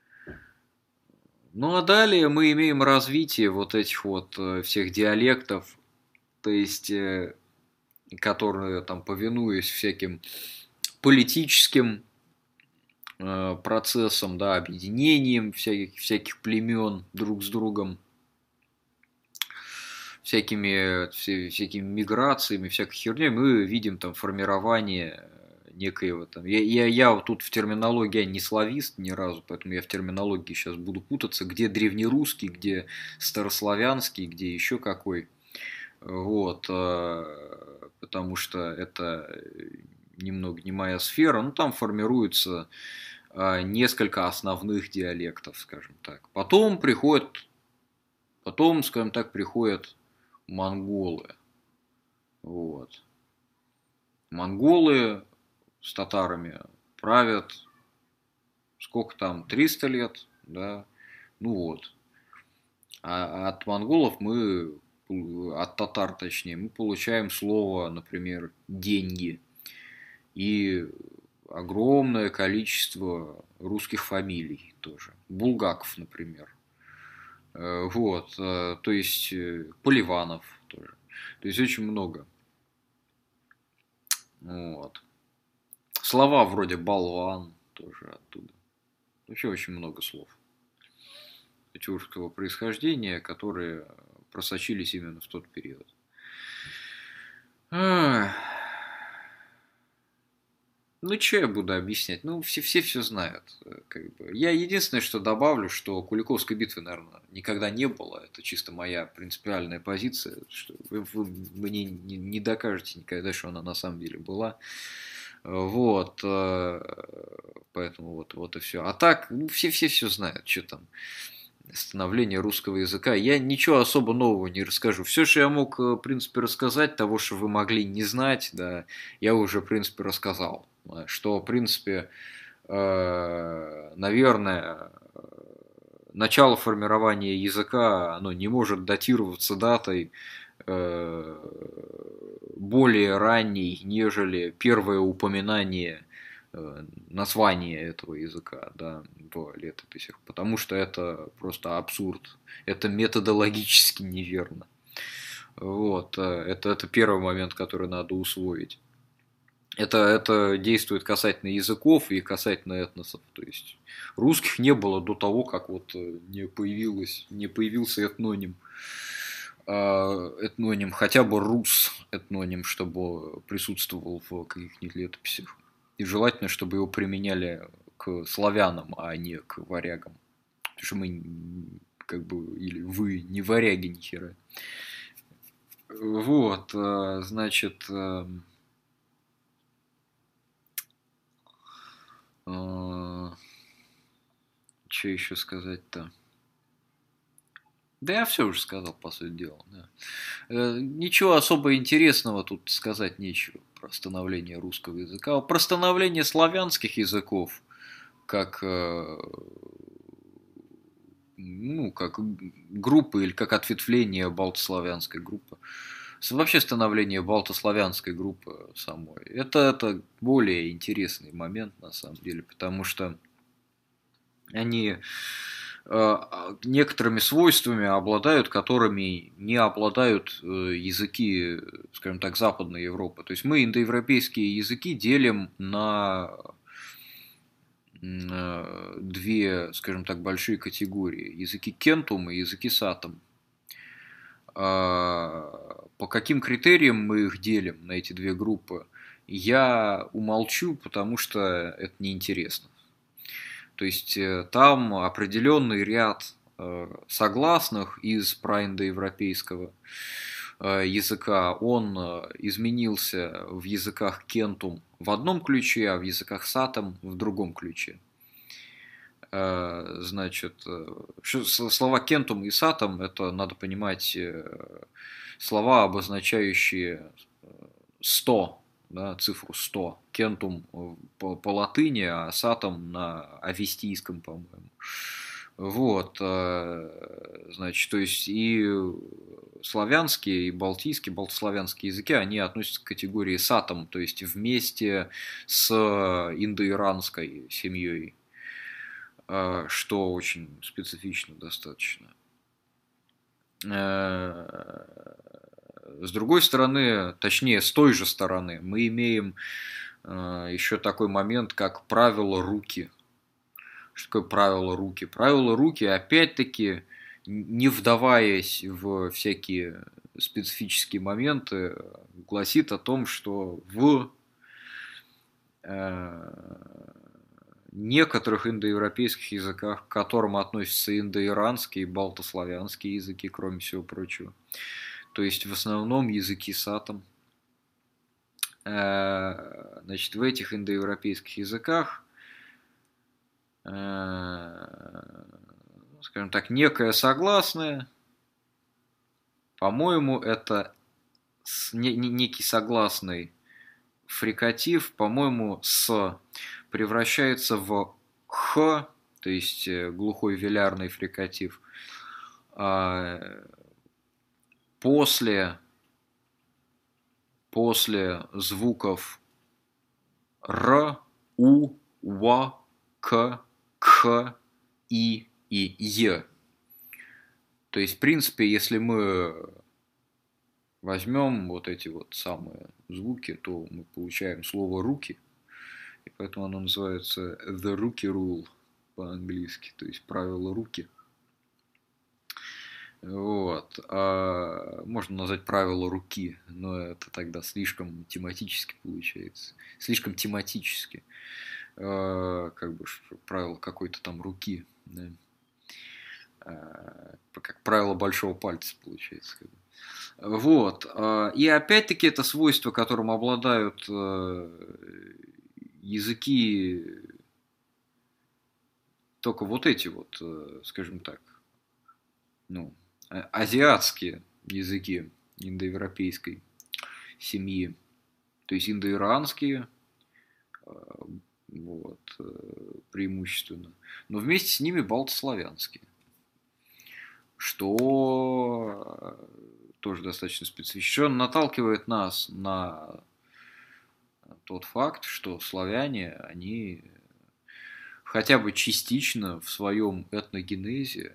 Ну а далее мы имеем развитие вот этих вот всех диалектов, то есть, которые там, повинуясь всяким политическим процессам, да, объединением всяких, всяких племен друг с другом, всякими, всякими миграциями, всякой херней, мы видим там формирование некоего там. Я, я, я вот тут в терминологии не славист ни разу, поэтому я в терминологии сейчас буду путаться, где древнерусский, где старославянский, где еще какой. Вот, потому что это немного не моя сфера, но там формируется несколько основных диалектов, скажем так. Потом приходят, потом, скажем так, приходят монголы. Вот. Монголы с татарами правят сколько там, триста лет, да, ну вот. А от монголов мы, от татар точнее, мы получаем слово, например, деньги. И огромное количество русских фамилий тоже. Булгаков, например. Вот, то есть Поливанов тоже. То есть очень много. Вот. Слова вроде болван тоже оттуда. Вообще очень много слов тюркского происхождения, которые просочились именно в тот период. Ну, что я буду объяснять? Ну, все все, все знают. Как бы. Я единственное, что добавлю, что Куликовской битвы, наверное, никогда не было. Это чисто моя принципиальная позиция. Что вы, вы мне не, не докажете никогда, что она на самом деле была. Вот, поэтому вот, вот и все. А так, ну, все-все все знают, что там, становление русского языка. Я ничего особо нового не расскажу. Все, что я мог, в принципе, рассказать, того, что вы могли не знать, да, я уже, в принципе, рассказал. Что, в принципе, наверное, начало формирования языка, оно не может датироваться датой более ранней, нежели первое упоминание названия этого языка, да, в летописях, потому что это просто абсурд, это методологически неверно. Вот, это, это первый момент, который надо усвоить. Это, это действует касательно языков и касательно этносов. То есть русских не было до того, как вот не, появилось, не появился этноним. Этноним, хотя бы рус этноним, чтобы присутствовал в каких-нибудь летописях. И желательно, чтобы его применяли к славянам, а не к варягам. Потому что мы, как бы, или вы не варяги ни хера. Вот, значит, что еще сказать-то? Да я все уже сказал, по сути дела. Да. Ничего особо интересного тут сказать нечего про становление русского языка. Про становление славянских языков, как, ну, как группы или как ответвление балтославянской группы. Вообще становление балтославянской группы самой. Это, это более интересный момент, на самом деле, потому что они некоторыми свойствами обладают, которыми не обладают языки, скажем так, Западной Европы. То есть мы индоевропейские языки делим на две, скажем так, большие категории. Языки кентум и языки сатум. По каким критериям мы их делим на эти две группы, я умолчу, потому что это неинтересно. То есть там определенный ряд согласных из праиндоевропейского языка, он изменился в языках кентум в одном ключе, а в языках сатум в другом ключе. Значит, слова кентум и сатум, это, надо понимать, слова, обозначающие сто, да, цифру сто. Кентум по, по латыни, а сатум на авестийском, по-моему. Вот, значит, то есть и славянские, и балтийские, балтославянские языки, они относятся к категории сатум, то есть вместе с индоиранской семьей, что очень специфично достаточно. С другой стороны, точнее, с той же стороны, мы имеем еще такой момент, как правило руки. Что такое правило руки? Правило руки, опять-таки, не вдаваясь в всякие специфические моменты, гласит о том, что в некоторых индоевропейских языках, к которым относятся индоиранские и балтославянские языки, кроме всего прочего, то есть в основном языки сатум, значит, в этих индоевропейских языках, скажем так, некое согласное, по-моему, это некий согласный фрикатив, по-моему, с превращается в х, то есть глухой велярный фрикатив, после, после звуков р, у, в, к, к, и и е. То есть, в принципе, если мы возьмем вот эти вот самые звуки, то мы получаем слово руки, и поэтому оно называется the rookie rule по-английски, то есть правило руки. Вот. А можно назвать правило руки, но это тогда слишком тематически получается. Слишком тематически. А, как бы правило какой-то там руки. Да? А, как правило большого пальца получается. Вот. И опять-таки это свойство, которым обладают языки, только вот эти вот, скажем так, ну, азиатские языки индоевропейской семьи, то есть индоиранские, вот, преимущественно, но вместе с ними балтославянские, что тоже достаточно специфично, что наталкивает нас на тот факт, что славяне, они хотя бы частично в своем этногенезе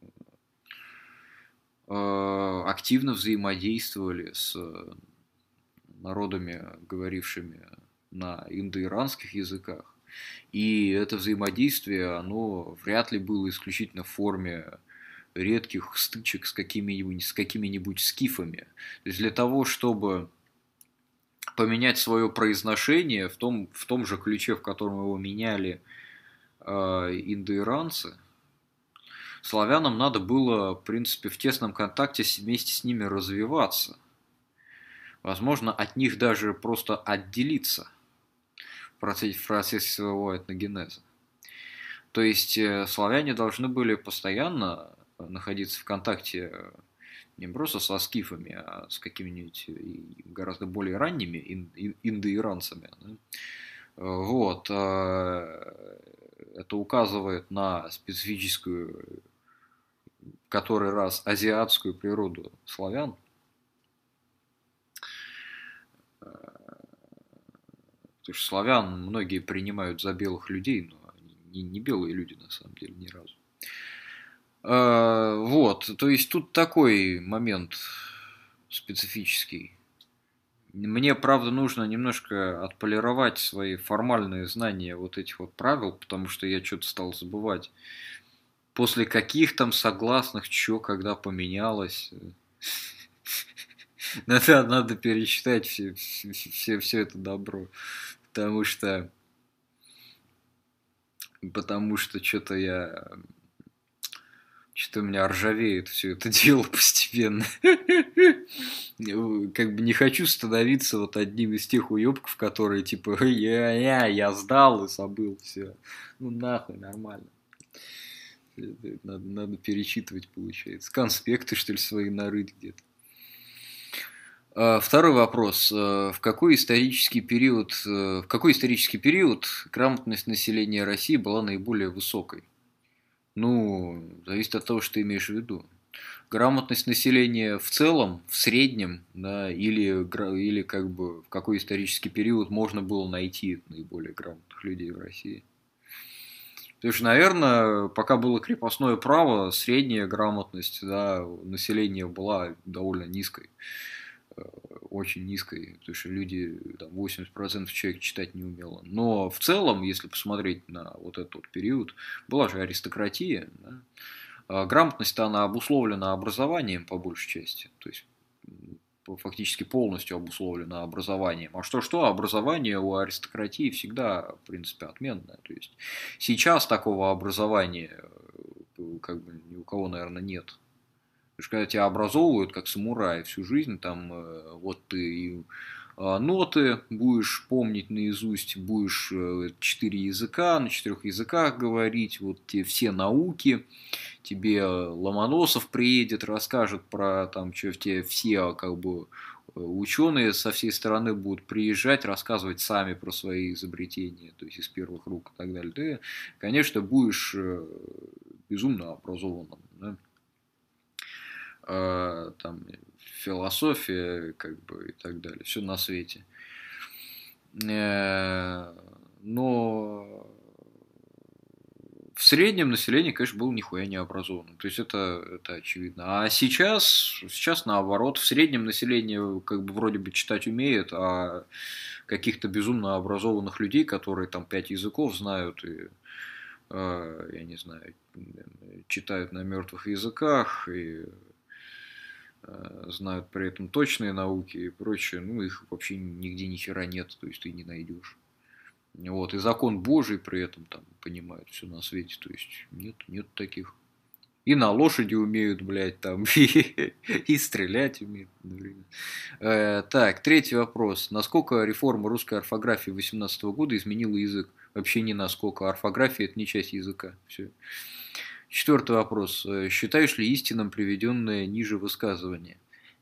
активно взаимодействовали с народами, говорившими на индоиранских языках. И это взаимодействие, оно вряд ли было исключительно в форме редких стычек с какими-нибудь, с какими-нибудь скифами. То есть для того, чтобы поменять свое произношение в том, в том же ключе, в котором его меняли э, индоиранцы, славянам надо было, в принципе, в тесном контакте вместе с ними развиваться. Возможно, от них даже просто отделиться в процессе, в процессе своего этногенеза. То есть славяне должны были постоянно находиться в контакте не просто со скифами, а с какими-нибудь гораздо более ранними индоиранцами. Вот. Это указывает на специфическую, в который раз, азиатскую природу славян. Потому что славян многие принимают за белых людей, но они не белые люди на самом деле ни разу. Вот, то есть тут такой момент специфический. Мне, правда, нужно немножко отполировать свои формальные знания вот этих вот правил, потому что я что-то стал забывать. После каких там согласных, что, когда поменялось. Надо, надо перечитать все, все, все это добро. Потому что потому что что-то я что-то у меня ржавеет все это дело постепенно. Как бы не хочу становиться вот одним из тех уёбков, которые типа я, я, я сдал и забыл все. Ну нахуй, нормально. Надо, надо перечитывать, получается. Конспекты, что ли, свои нарыть где-то. Второй вопрос. В какой исторический период, в какой исторический период грамотность населения России была наиболее высокой? Ну, зависит от того, что ты имеешь в виду. Грамотность населения в целом, в среднем, да, или, или как бы в какой исторический период можно было найти наиболее грамотных людей в России? Потому что, наверное, пока было крепостное право, средняя грамотность, да, населения была довольно низкой. Очень низкой, потому что люди, там, восемьдесят процентов человек читать не умело. Но в целом, если посмотреть на вот этот вот период, была же аристократия, да? Грамотность-то она обусловлена образованием по большей части, то есть фактически полностью обусловлена образованием. А что-что, образование у аристократии всегда, в принципе, отменное. То есть сейчас такого образования как бы ни у кого, наверное, нет. Потому что когда тебя образовывают как самурай всю жизнь, там вот ты ноты будешь помнить наизусть, будешь четыре языка, на четырех языках говорить, вот тебе все науки, тебе Ломоносов приедет, расскажет про там, что в тебе все как бы ученые со всей стороны будут приезжать, рассказывать сами про свои изобретения, то есть из первых рук и так далее. Ты, конечно, будешь безумно образованным, да? Там философия, как бы, и так далее, все на свете. Но в среднем население, конечно, было нихуя не образованным. То есть это, это очевидно. А сейчас, сейчас наоборот, в среднем население как бы вроде бы читать умеет, а каких-то безумно образованных людей, которые там пять языков знают и, я не знаю, читают на мертвых языках и знают при этом точные науки и прочее, ну, их вообще нигде ни хера нет, то есть ты не найдешь. Вот, и закон Божий при этом там понимают все на свете, то есть нет, нет таких. И на лошади умеют, блядь, там, и, и стрелять умеют. Э, так, третий вопрос. Насколько реформа русской орфографии восемнадцатого года изменила язык? Вообще ни насколько. Орфография – это не часть языка. Все. Четвертый вопрос. Считаешь ли истинным приведенное ниже высказывание?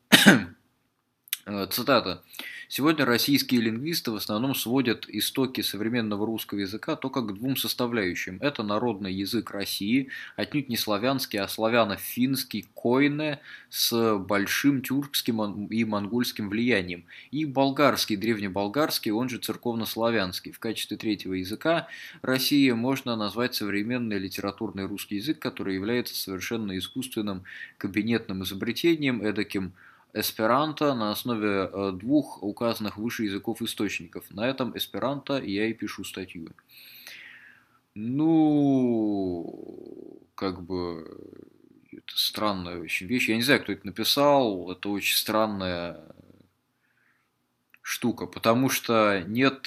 Цитата. Сегодня российские лингвисты в основном сводят истоки современного русского языка только к двум составляющим. Это народный язык России, отнюдь не славянский, а славяно-финский койне с большим тюркским и монгольским влиянием, и болгарский, древнеболгарский, он же церковнославянский. В качестве третьего языка России можно назвать современный литературный русский язык, который является совершенно искусственным кабинетным изобретением, эдаким эсперанто на основе двух указанных выше языков источников. На этом эсперанто я и пишу статью. Ну, как бы, это странная очень вещь. Я не знаю, кто это написал. Это очень странная штука, потому что нет...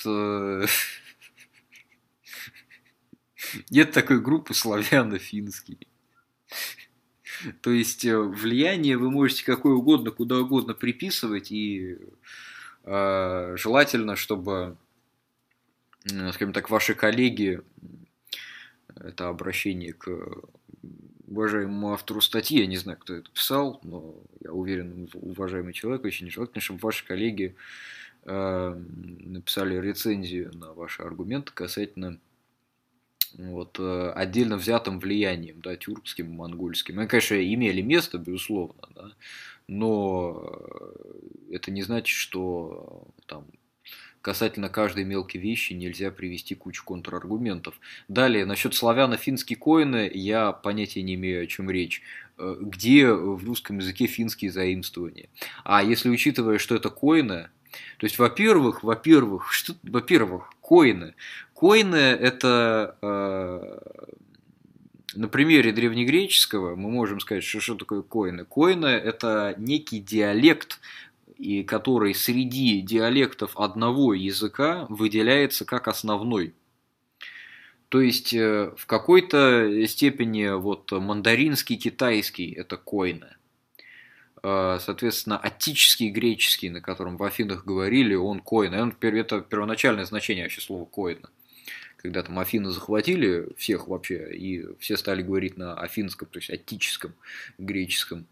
Нет такой группы славяно-финский. То есть влияние вы можете какое угодно, куда угодно приписывать, и э, желательно, чтобы, скажем так, ваши коллеги, это обращение к уважаемому автору статьи, я не знаю, кто это писал, но я уверен, уважаемый человек, очень желательно, чтобы ваши коллеги э, написали рецензию на ваши аргументы касательно вот, отдельно взятым влиянием, да, тюркским, монгольским. Они, конечно, имели место, безусловно, да, но это не значит, что там, касательно каждой мелкой вещи нельзя привести кучу контраргументов. Далее, насчет славяно-финские коины, я понятия не имею, о чем речь. Где в русском языке финские заимствования? А если учитывая, что это коины, то есть, во-первых, во-первых, что, во-первых, коины. Коины это э, на примере древнегреческого мы можем сказать, что что такое коины. Коины это некий диалект, и который среди диалектов одного языка выделяется как основной. То есть в какой-то степени вот мандаринский, китайский это коины. Соответственно, аттический греческий, на котором в Афинах говорили, он коин. Это первоначальное значение вообще слова коина. Когда там Афины захватили всех вообще, и все стали говорить на афинском, то есть аттическом, греческом.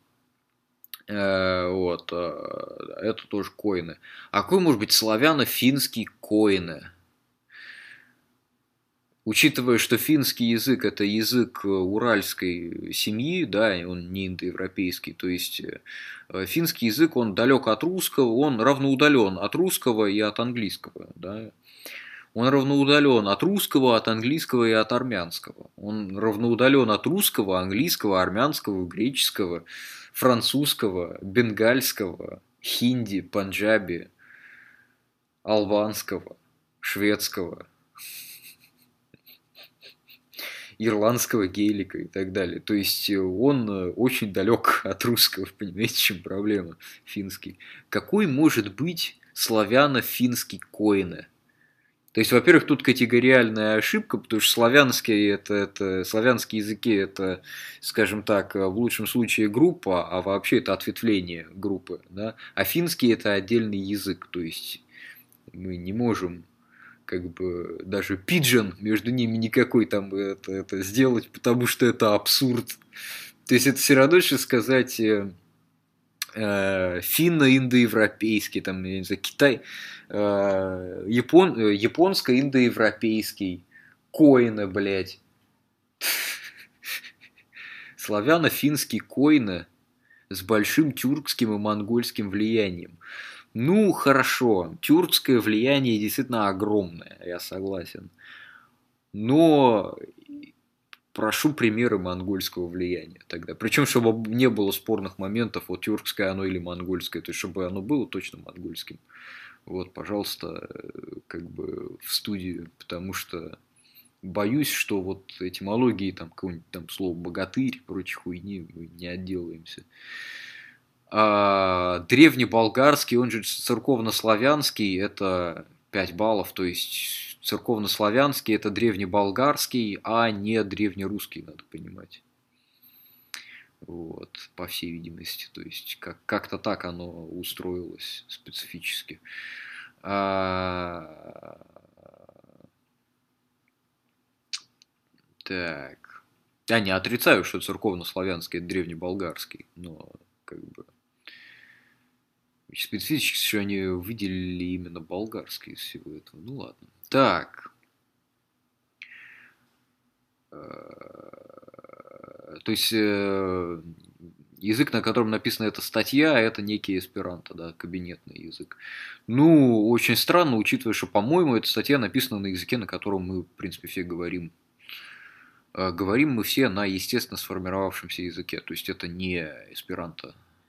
Вот. Это тоже коины. А какой может быть славяно-финский коины? Учитывая, что финский язык – это язык уральской семьи, да, он не индоевропейский, то есть финский язык, он далек от русского, он равноудален от русского и от английского, да. Он равноудален от русского, от английского и от армянского. Он равноудален от русского, английского, армянского, греческого, французского, бенгальского, хинди, панджаби, албанского, шведского, ирландского гейлика и так далее. То есть он очень далек от русского, понимаете, в чем проблема финский. Какой может быть славяно-финский коины? То есть, во-первых, тут категориальная ошибка, потому что славянские, это, это, славянские языки это, скажем так, в лучшем случае группа, а вообще это ответвление группы. Да? А финский это отдельный язык, то есть мы не можем как бы даже пиджин между ними никакой там это, это сделать, потому что это абсурд. То есть это все равно, что сказать э, э, финно-индоевропейский, там, я не знаю, Китай, э, япон, японско-индоевропейский, коины, блядь. Славяно-финский коины с большим тюркским и монгольским влиянием. Ну, хорошо, тюркское влияние действительно огромное, я согласен. Но прошу примеры монгольского влияния тогда. Причем, чтобы не было спорных моментов, вот тюркское оно или монгольское, то есть, чтобы оно было точно монгольским. Вот, пожалуйста, как бы в студию, потому что боюсь, что вот этимологии, там, какого-нибудь там слова богатырь, прочей хуйни мы не отделаемся. А древнеболгарский, он же церковнославянский, это пять баллов, то есть церковнославянский это древнеболгарский, а не древнерусский, надо понимать. Вот, по всей видимости. То есть как- как-то так оно устроилось специфически. А, так. Я не отрицаю, что церковно-славянский это древнеболгарский, но как бы специфически, что они выделили именно болгарский из всего этого. Ну ладно. Так. То есть э, язык, на котором написана эта статья, это некий эсперанто, да, кабинетный язык. Ну, очень странно, учитывая, что, по-моему, эта статья написана на языке, на котором мы, в принципе, все говорим. Э, Говорим мы все на естественно сформировавшемся языке, то есть это не эсперанто.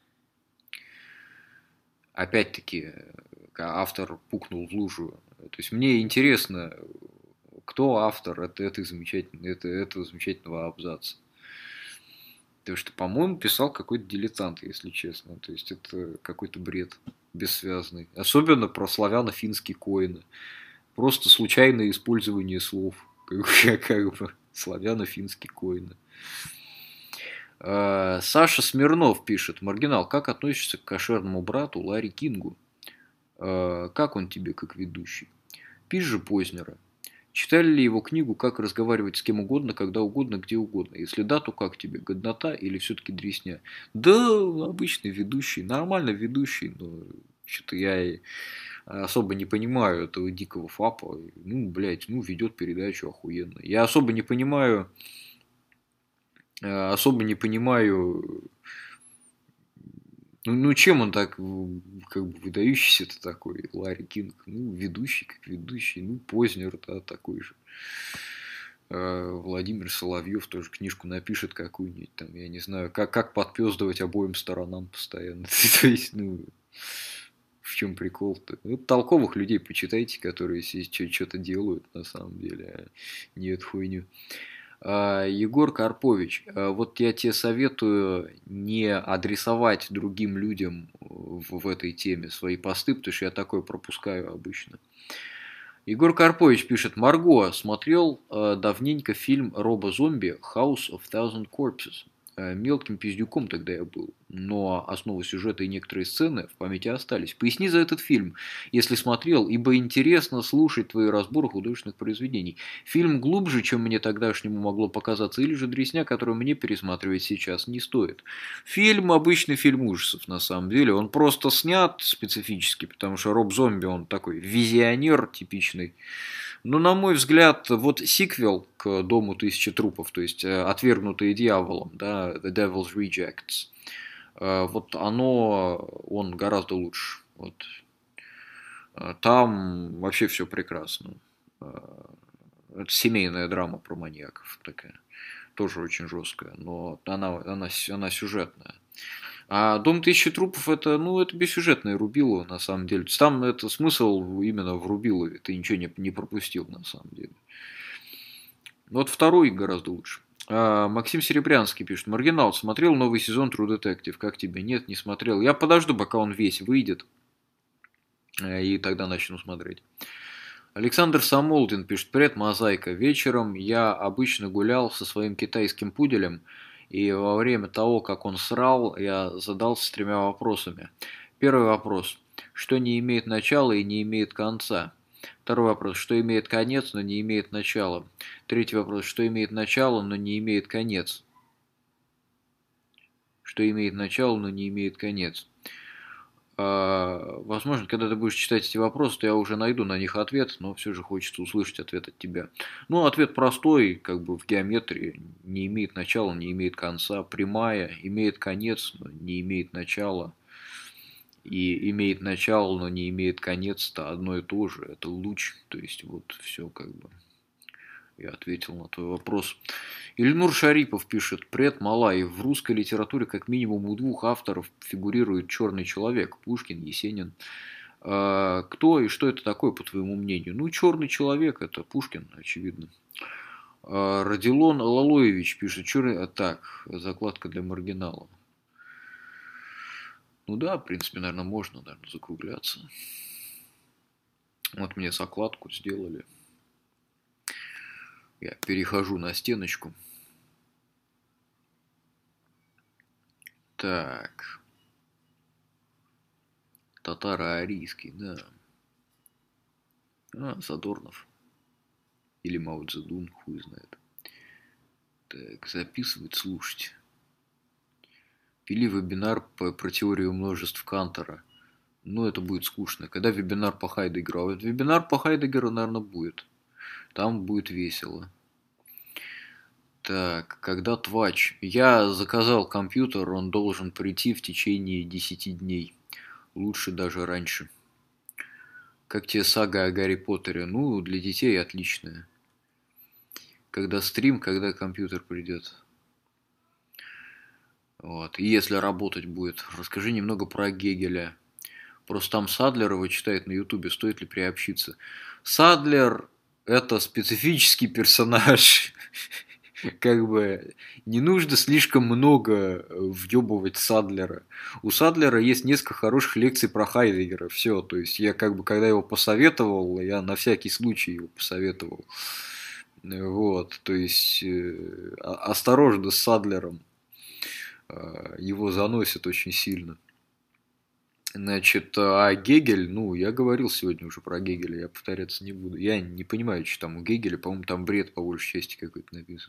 Опять-таки, автор пукнул в лужу. То есть мне интересно, кто автор этой замечательной, этого замечательного абзаца. Потому что, по-моему, писал какой-то дилетант, если честно. То есть это какой-то бред бессвязный. Особенно про славяно-финские коины. Просто случайное использование слов. Как, как бы славяно-финские коины. Саша Смирнов пишет. Маргинал, как относишься к кошерному брату Ларри Кингу? Как он тебе как ведущий? Пишешь же Познера. Читали ли его книгу «Как разговаривать с кем угодно, когда угодно, где угодно»? Если да, то как тебе? Годнота или все-таки дресня? Да, обычный ведущий, нормально ведущий, но что-то я особо не понимаю этого дикого фапа. Ну, блядь, ну, ведет передачу охуенно. Я особо не понимаю, особо не понимаю, ну, ну чем он так, как бы, выдающийся-то такой, Ларри Кинг? Ну, ведущий, как ведущий, ну, Познер, да, такой же. Владимир Соловьев тоже книжку напишет какую-нибудь, там, я не знаю, как, как подпездывать обоим сторонам постоянно. То есть, ну, в чем прикол-то? Ну, толковых людей почитайте, которые что-то делают на самом деле, а не эту хуйню. Егор Карпович, вот я тебе советую не адресовать другим людям в, в этой теме свои посты, потому что я такое пропускаю обычно. Егор Карпович пишет. Марго, смотрел э, давненько фильм Робо-зомби House of Thousand Corpses. Э, мелким пиздюком тогда я был, но основа сюжета и некоторые сцены в памяти остались. Поясни за этот фильм, если смотрел, ибо интересно слушать твои разборы художественных произведений. Фильм глубже, чем мне тогдашнему могло показаться, или же дресня, которую мне пересматривать сейчас не стоит. Фильм обычный фильм ужасов, на самом деле. Он просто снят специфически, потому что Роб Зомби, он такой визионер типичный. Но, на мой взгляд, вот сиквел к «Дому тысячи трупов», то есть «Отвергнутые дьяволом», да, «The Devil's Rejects», вот оно, он гораздо лучше. Вот. Там вообще все прекрасно. Это семейная драма про маньяков такая. Тоже очень жесткая, но она, она, она сюжетная. А «Дом тысячи трупов» это, ну, это бессюжетное рубилово, на самом деле. Там это смысл именно в рубилове. Ты ничего не, не пропустил, на самом деле. Вот второй гораздо лучше. А, Максим Серебрянский пишет. Маргинал, смотрел новый сезон True Detective? Как тебе? Нет, не смотрел. Я подожду, пока он весь выйдет. И тогда начну смотреть. Александр Самолдин пишет. Привет, мозаика. Вечером я обычно гулял со своим китайским пуделем. И во время того, как он срал, я задался тремя вопросами. Первый вопрос. Что не имеет начала и не имеет конца? Второй вопрос. Что имеет конец, но не имеет начала? Третий вопрос. Что имеет начало, но не имеет конец? Что имеет начало, но не имеет конец? Возможно, когда ты будешь читать эти вопросы, то я уже найду на них ответ, но все же хочется услышать ответ от тебя. Ну, ответ простой, как бы в геометрии, не имеет начала, не имеет конца. Прямая имеет конец, но не имеет начала. И имеет начало, но не имеет конец, это одно и то же. Это луч, то есть вот все как бы. Я ответил на твой вопрос. Ильнур Шарипов пишет. Привет, Малай. В русской литературе как минимум у двух авторов фигурирует черный человек. Пушкин, Есенин. А, кто и что это такое, по твоему мнению? Ну, черный человек, это Пушкин, очевидно. А, Родилон Лалоевич пишет. Черный... А, так, закладка для маргинала. Ну да, в принципе, наверное, можно, наверное, закругляться. Вот мне закладку сделали. Я перехожу на стеночку. Так. Татаро-арийский, да. А, Задорнов. Или Мао Цзэдун, хуй знает. Так, записывать, слушать. Вели вебинар по, про теорию множеств Кантора. Ну, это будет скучно. Когда вебинар по Хайдегеру? А вот вебинар по Хайдегеру, наверное, будет. Там будет весело. Так, когда твач? Я заказал компьютер, он должен прийти в течение десяти дней. Лучше даже раньше. Как тебе сага о Гарри Поттере? Ну, для детей отличная. Когда стрим, когда компьютер придет. Вот. И если работать будет, расскажи немного про Гегеля. Просто там Садлерова читает на Ютубе, стоит ли приобщиться. Садлер – это специфический персонаж. Как бы не нужно слишком много въебывать Садлера. У Садлера есть несколько хороших лекций про Хайдегера. Все, то есть я как бы, когда его посоветовал, я на всякий случай его посоветовал. Вот, то есть э, осторожно с Садлером. Его заносит очень сильно. Значит, а Гегель, ну, я говорил сегодня уже про Гегеля, я повторяться не буду. Я не понимаю, что там у Гегеля, по-моему, там бред по большей части какой-то написан.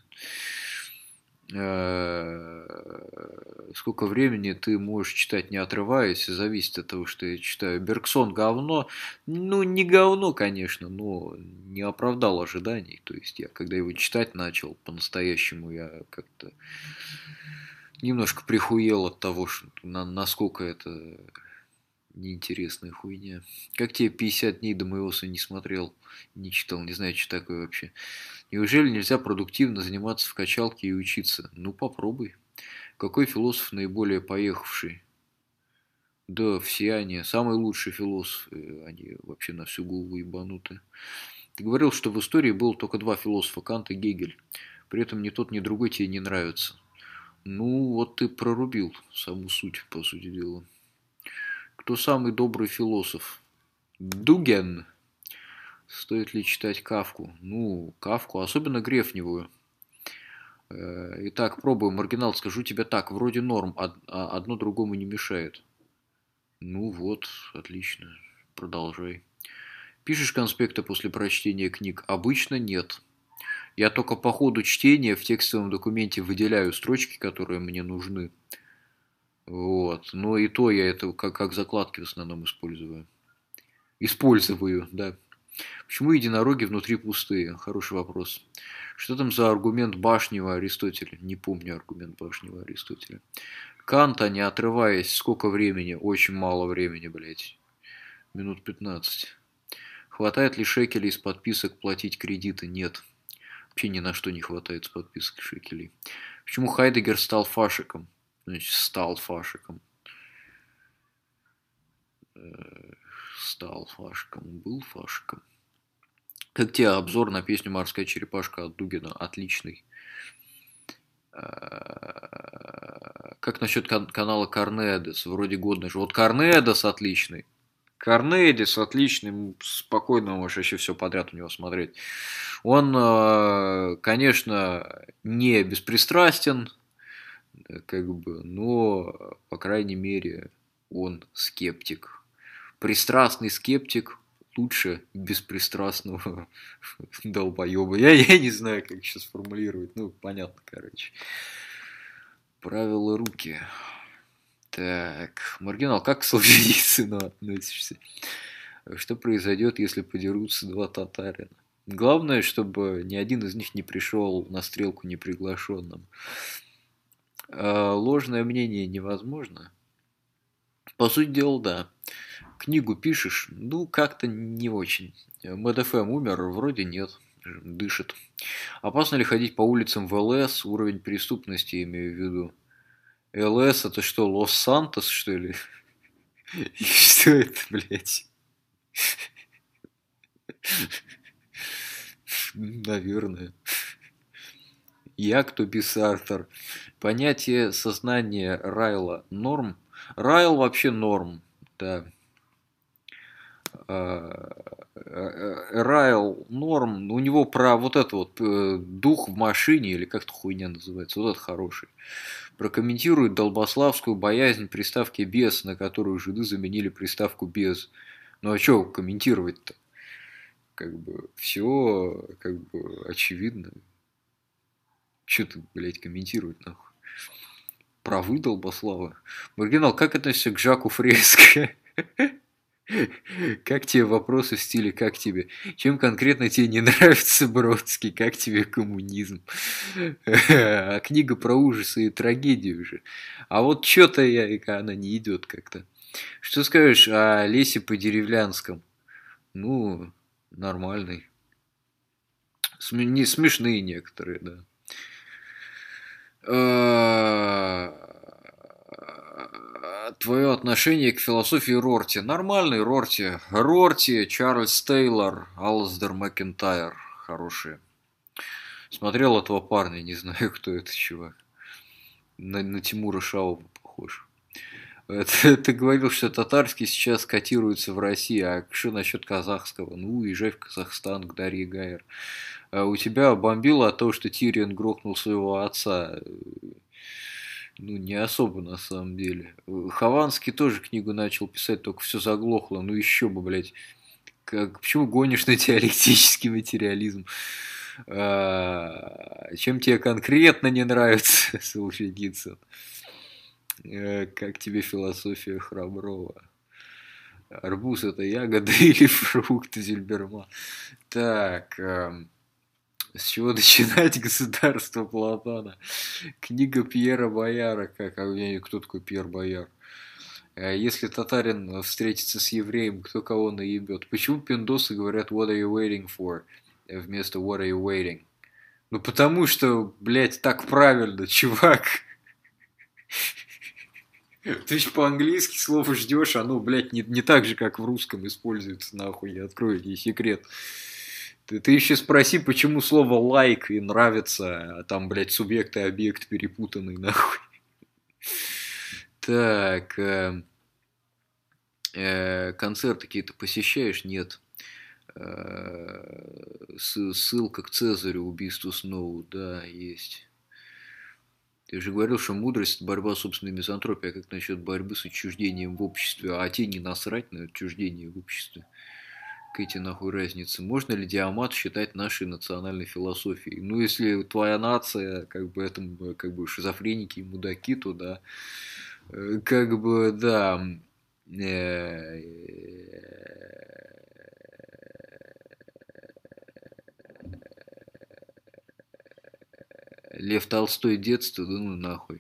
Сколько времени ты можешь читать, не отрываясь, зависит от того, что я читаю. Бергсон говно, ну, не говно, конечно, но не оправдал ожиданий. То есть я, когда его читать начал по-настоящему, я как-то немножко прихуел от того, что, насколько это неинтересная хуйня. Как тебе пятьдесят дней до Моиоса не смотрел, не читал, не знаю, что такое вообще. Неужели нельзя продуктивно заниматься в качалке и учиться? Ну, попробуй. Какой философ наиболее поехавший? Да, все они. Самые лучшие философы. Они вообще на всю голову ебануты. Ты говорил, что в истории было только два философа, Кант и Гегель. При этом ни тот, ни другой тебе не нравится. Ну, вот ты прорубил саму суть, по сути дела. Кто самый добрый философ? Дуген. Стоит ли читать Кафку? Ну, Кафку, особенно Грефневую. Итак, пробуем. Маргинал, скажу тебе так, вроде норм, а одно другому не мешает. Ну вот, отлично. Продолжай. Пишешь конспекты после прочтения книг? Обычно нет. Я только по ходу чтения в текстовом документе выделяю строчки, которые мне нужны. Вот. Но и то я это как, как закладки в основном использую. Использую, да. Почему единороги внутри пустые? Хороший вопрос. Что там за аргумент Башнева Аристотеля? Не помню аргумент Башнева Аристотеля. Канта, не отрываясь, сколько времени? Очень мало времени, блядь. Минут пятнадцать. Хватает ли шекелей из подписок платить кредиты? Нет. Вообще ни на что не хватает с подписок шекелей. Почему Хайдегер стал фашиком? Значит, стал фашиком. Стал фашиком. Был фашиком. Как тебе обзор на песню «Морская черепашка» от Дугина? Отличный. Как насчет канала Корнедес? Вроде годный же. Вот Корнедес отличный. Корнедис отличный. Спокойно можешь еще все подряд у него смотреть. Он, конечно, не беспристрастен, как бы, но, по крайней мере, он скептик. Пристрастный скептик лучше беспристрастного долбоеба. Я, я не знаю, как сейчас формулировать. Ну, понятно, короче. Правила руки. Так, Маргинал, как к Солженицыну относишься? Что произойдет, если подерутся два татарина? Главное, чтобы ни один из них не пришел на стрелку неприглашенным. Ложное мнение невозможно. По сути дела, да. Книгу пишешь, ну, как-то не очень. МДФМ умер, вроде нет, дышит. Опасно ли ходить по улицам в ЛС? Уровень преступности, имею в виду. ЛС это что, Лос-Сантос, что ли? Что это, блядь? Наверное. Я кто бисартер. Понятие сознания Райла норм. Райл вообще норм, да. Райл норм, у него про вот это вот э, дух в машине, или как-то хуйня называется, вот это хороший. Прокомментирует долбославскую боязнь приставки без, на которую жиды заменили приставку без. Ну а что комментировать-то? Как бы все как бы очевидно. Че ты, блядь, комментировать нахуй? Правы долбославы. Маргинал, как относишься к Жаку Фреско? Как тебе вопросы в стиле «как тебе»? Чем конкретно тебе не нравится Бродский? Как тебе коммунизм? А книга про ужасы и трагедию же. А вот что-то я, она не идет как-то. Что скажешь о лесе по деревлянском? Ну, нормальный. См- не смешные некоторые, да. Твое отношение к философии Рорти. Нормальный Рорти. Рорти, Чарльз Тейлор, Алстер Макентайр. Хорошие. Смотрел этого парня, не знаю, кто это чувак. На, на Тимура Шаова похож. Ты, ты говорил, что татарский сейчас котируется в России, а что насчет казахского? Ну, уезжай в Казахстан к Дарье Гайер. А у тебя бомбило от того, что Тирион грохнул своего отца. Ну, не особо на самом деле. Хованский тоже книгу начал писать, только все заглохло. Ну, еще бы, блядь. Как, почему гонишь на диалектический материализм? А, чем тебе конкретно не нравится, Солженицын? Как тебе философия Храброва? Арбуз это ягода или фрукт, Зильберман? Так, с чего начинать государство Платона? Книга Пьера Бояра. Как, а у меня кто такой Пьер Бояр? Если татарин встретится с евреем, кто кого наебет? Почему пиндосы говорят what are you waiting for вместо what are you waiting? Ну потому что, блядь, так правильно, чувак. Ты ж по-английски слово ждешь, оно, блядь, не, не так же, как в русском используется, нахуй, я открою тебе секрет. Ты, ты еще спроси, почему слово лайк и нравится, а там, блядь, субъект и объект перепутанный, нахуй. Так, э, э, концерты какие-то посещаешь? Нет. Э, ссылка к Цезарю, убийству Сноу, да, есть. Ты же говорил, что мудрость – это борьба с собственной мизантропией, а как насчет борьбы с отчуждением в обществе? А те не насрать на отчуждение в обществе? Какая тебе нахуй разница? Можно ли Диамат считать нашей национальной философией? Ну, если твоя нация, как бы, это, как бы, шизофреники и мудаки, то да. Как бы, да. Лев Толстой детство, да ну нахуй.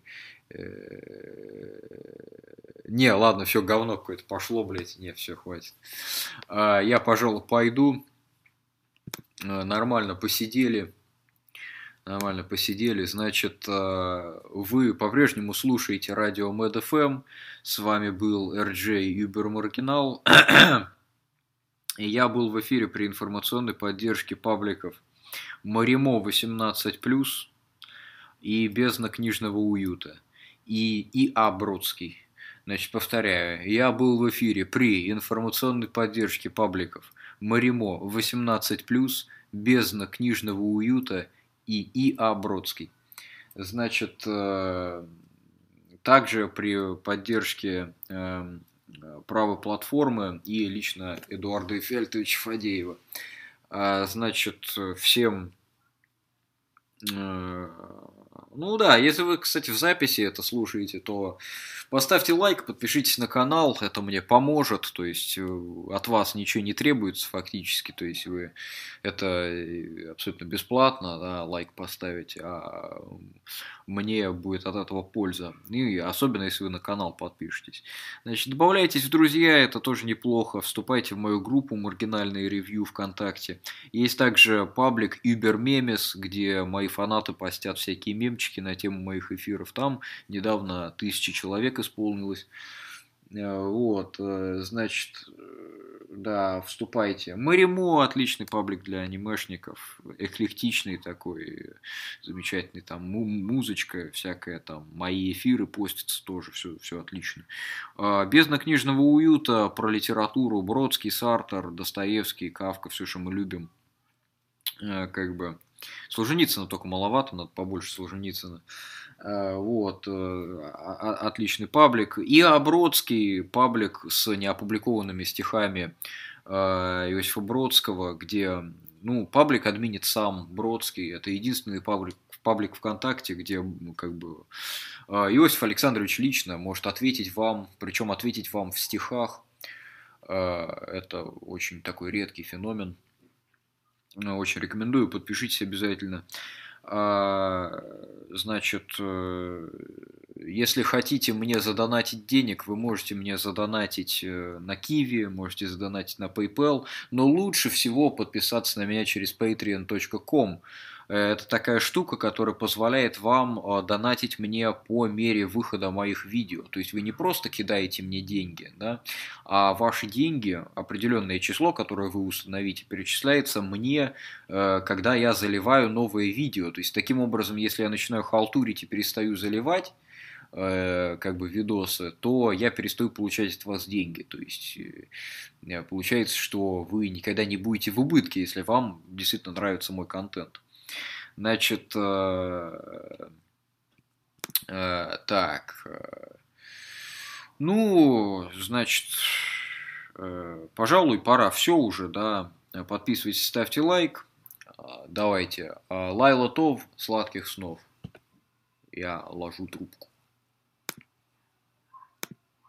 Не, ладно, все, говно какое-то пошло, блядь. Не, все, хватит. Я, пожалуй, пойду. Нормально посидели. Нормально посидели. Значит, вы по-прежнему слушаете радио Мэд эф эм. С вами был эр джей Юбермаргинал. И я был в эфире при информационной поддержке пабликов Маримо восемнадцать плюс и Бездна книжного уюта. И И.А. Бродский. Значит, повторяю, я был в эфире при информационной поддержке пабликов Маримо восемнадцать плюс, Бездна книжного уюта и И.А. Бродский. Значит, также при поддержке правой платформы и лично Эдуарда Эфельтовича Фадеева. Значит, всем... Ну да, если вы, кстати, в записи это слушаете, то поставьте лайк, подпишитесь на канал, это мне поможет, то есть от вас ничего не требуется фактически, то есть вы это абсолютно бесплатно, да, лайк поставить, а мне будет от этого польза, и особенно если вы на канал подпишетесь. Значит, добавляйтесь в друзья, это тоже неплохо, вступайте в мою группу «Маргинальные ревью» ВКонтакте. Есть также паблик Ubermemes, где мои фанаты постят всякие мемчики на тему моих эфиров. Там недавно тысяча человек исполнилось. Вот, значит, да, вступайте. Маримо отличный паблик для анимешников, эклектичный такой, замечательный, там музычка всякая, там мои эфиры постятся тоже, все, все отлично. Бездна книжного уюта, про литературу, Бродский, Сартер, Достоевский, Кафка, все, что мы любим. Э, как бы Солженицына только маловато, надо побольше Солженицына. Э, Вот, э, а- а- отличный паблик. И Бродский, паблик с неопубликованными стихами э, Иосифа Бродского, где, ну, паблик админит сам Бродский. Это единственный паблик, паблик ВКонтакте, где, ну, как бы э, Иосиф Александрович лично может ответить вам, причем ответить вам в стихах. Э, Это очень такой редкий феномен. Ну, очень рекомендую, подпишитесь обязательно. А, Значит, э, если хотите мне задонатить денег, вы можете мне задонатить э, на Киви, можете задонатить на PayPal, но лучше всего подписаться на меня через patreon точка com. Это такая штука, которая позволяет вам э, донатить мне по мере выхода моих видео. То есть вы не просто кидаете мне деньги, да, а ваши деньги, определенное число, которое вы установите, перечисляется мне, э, когда я заливаю новые видео. То есть таким образом, если я начинаю халтурить и перестаю заливать, э, как бы видосы, то я перестаю получать от вас деньги. То есть э, получается, что вы никогда не будете в убытке, если вам действительно нравится мой контент. Значит, э, э, так, э, ну, значит, э, пожалуй, пора все уже, да. Подписывайтесь, ставьте лайк. А, Давайте. А, Лайла Тов, сладких снов. Я ложу трубку.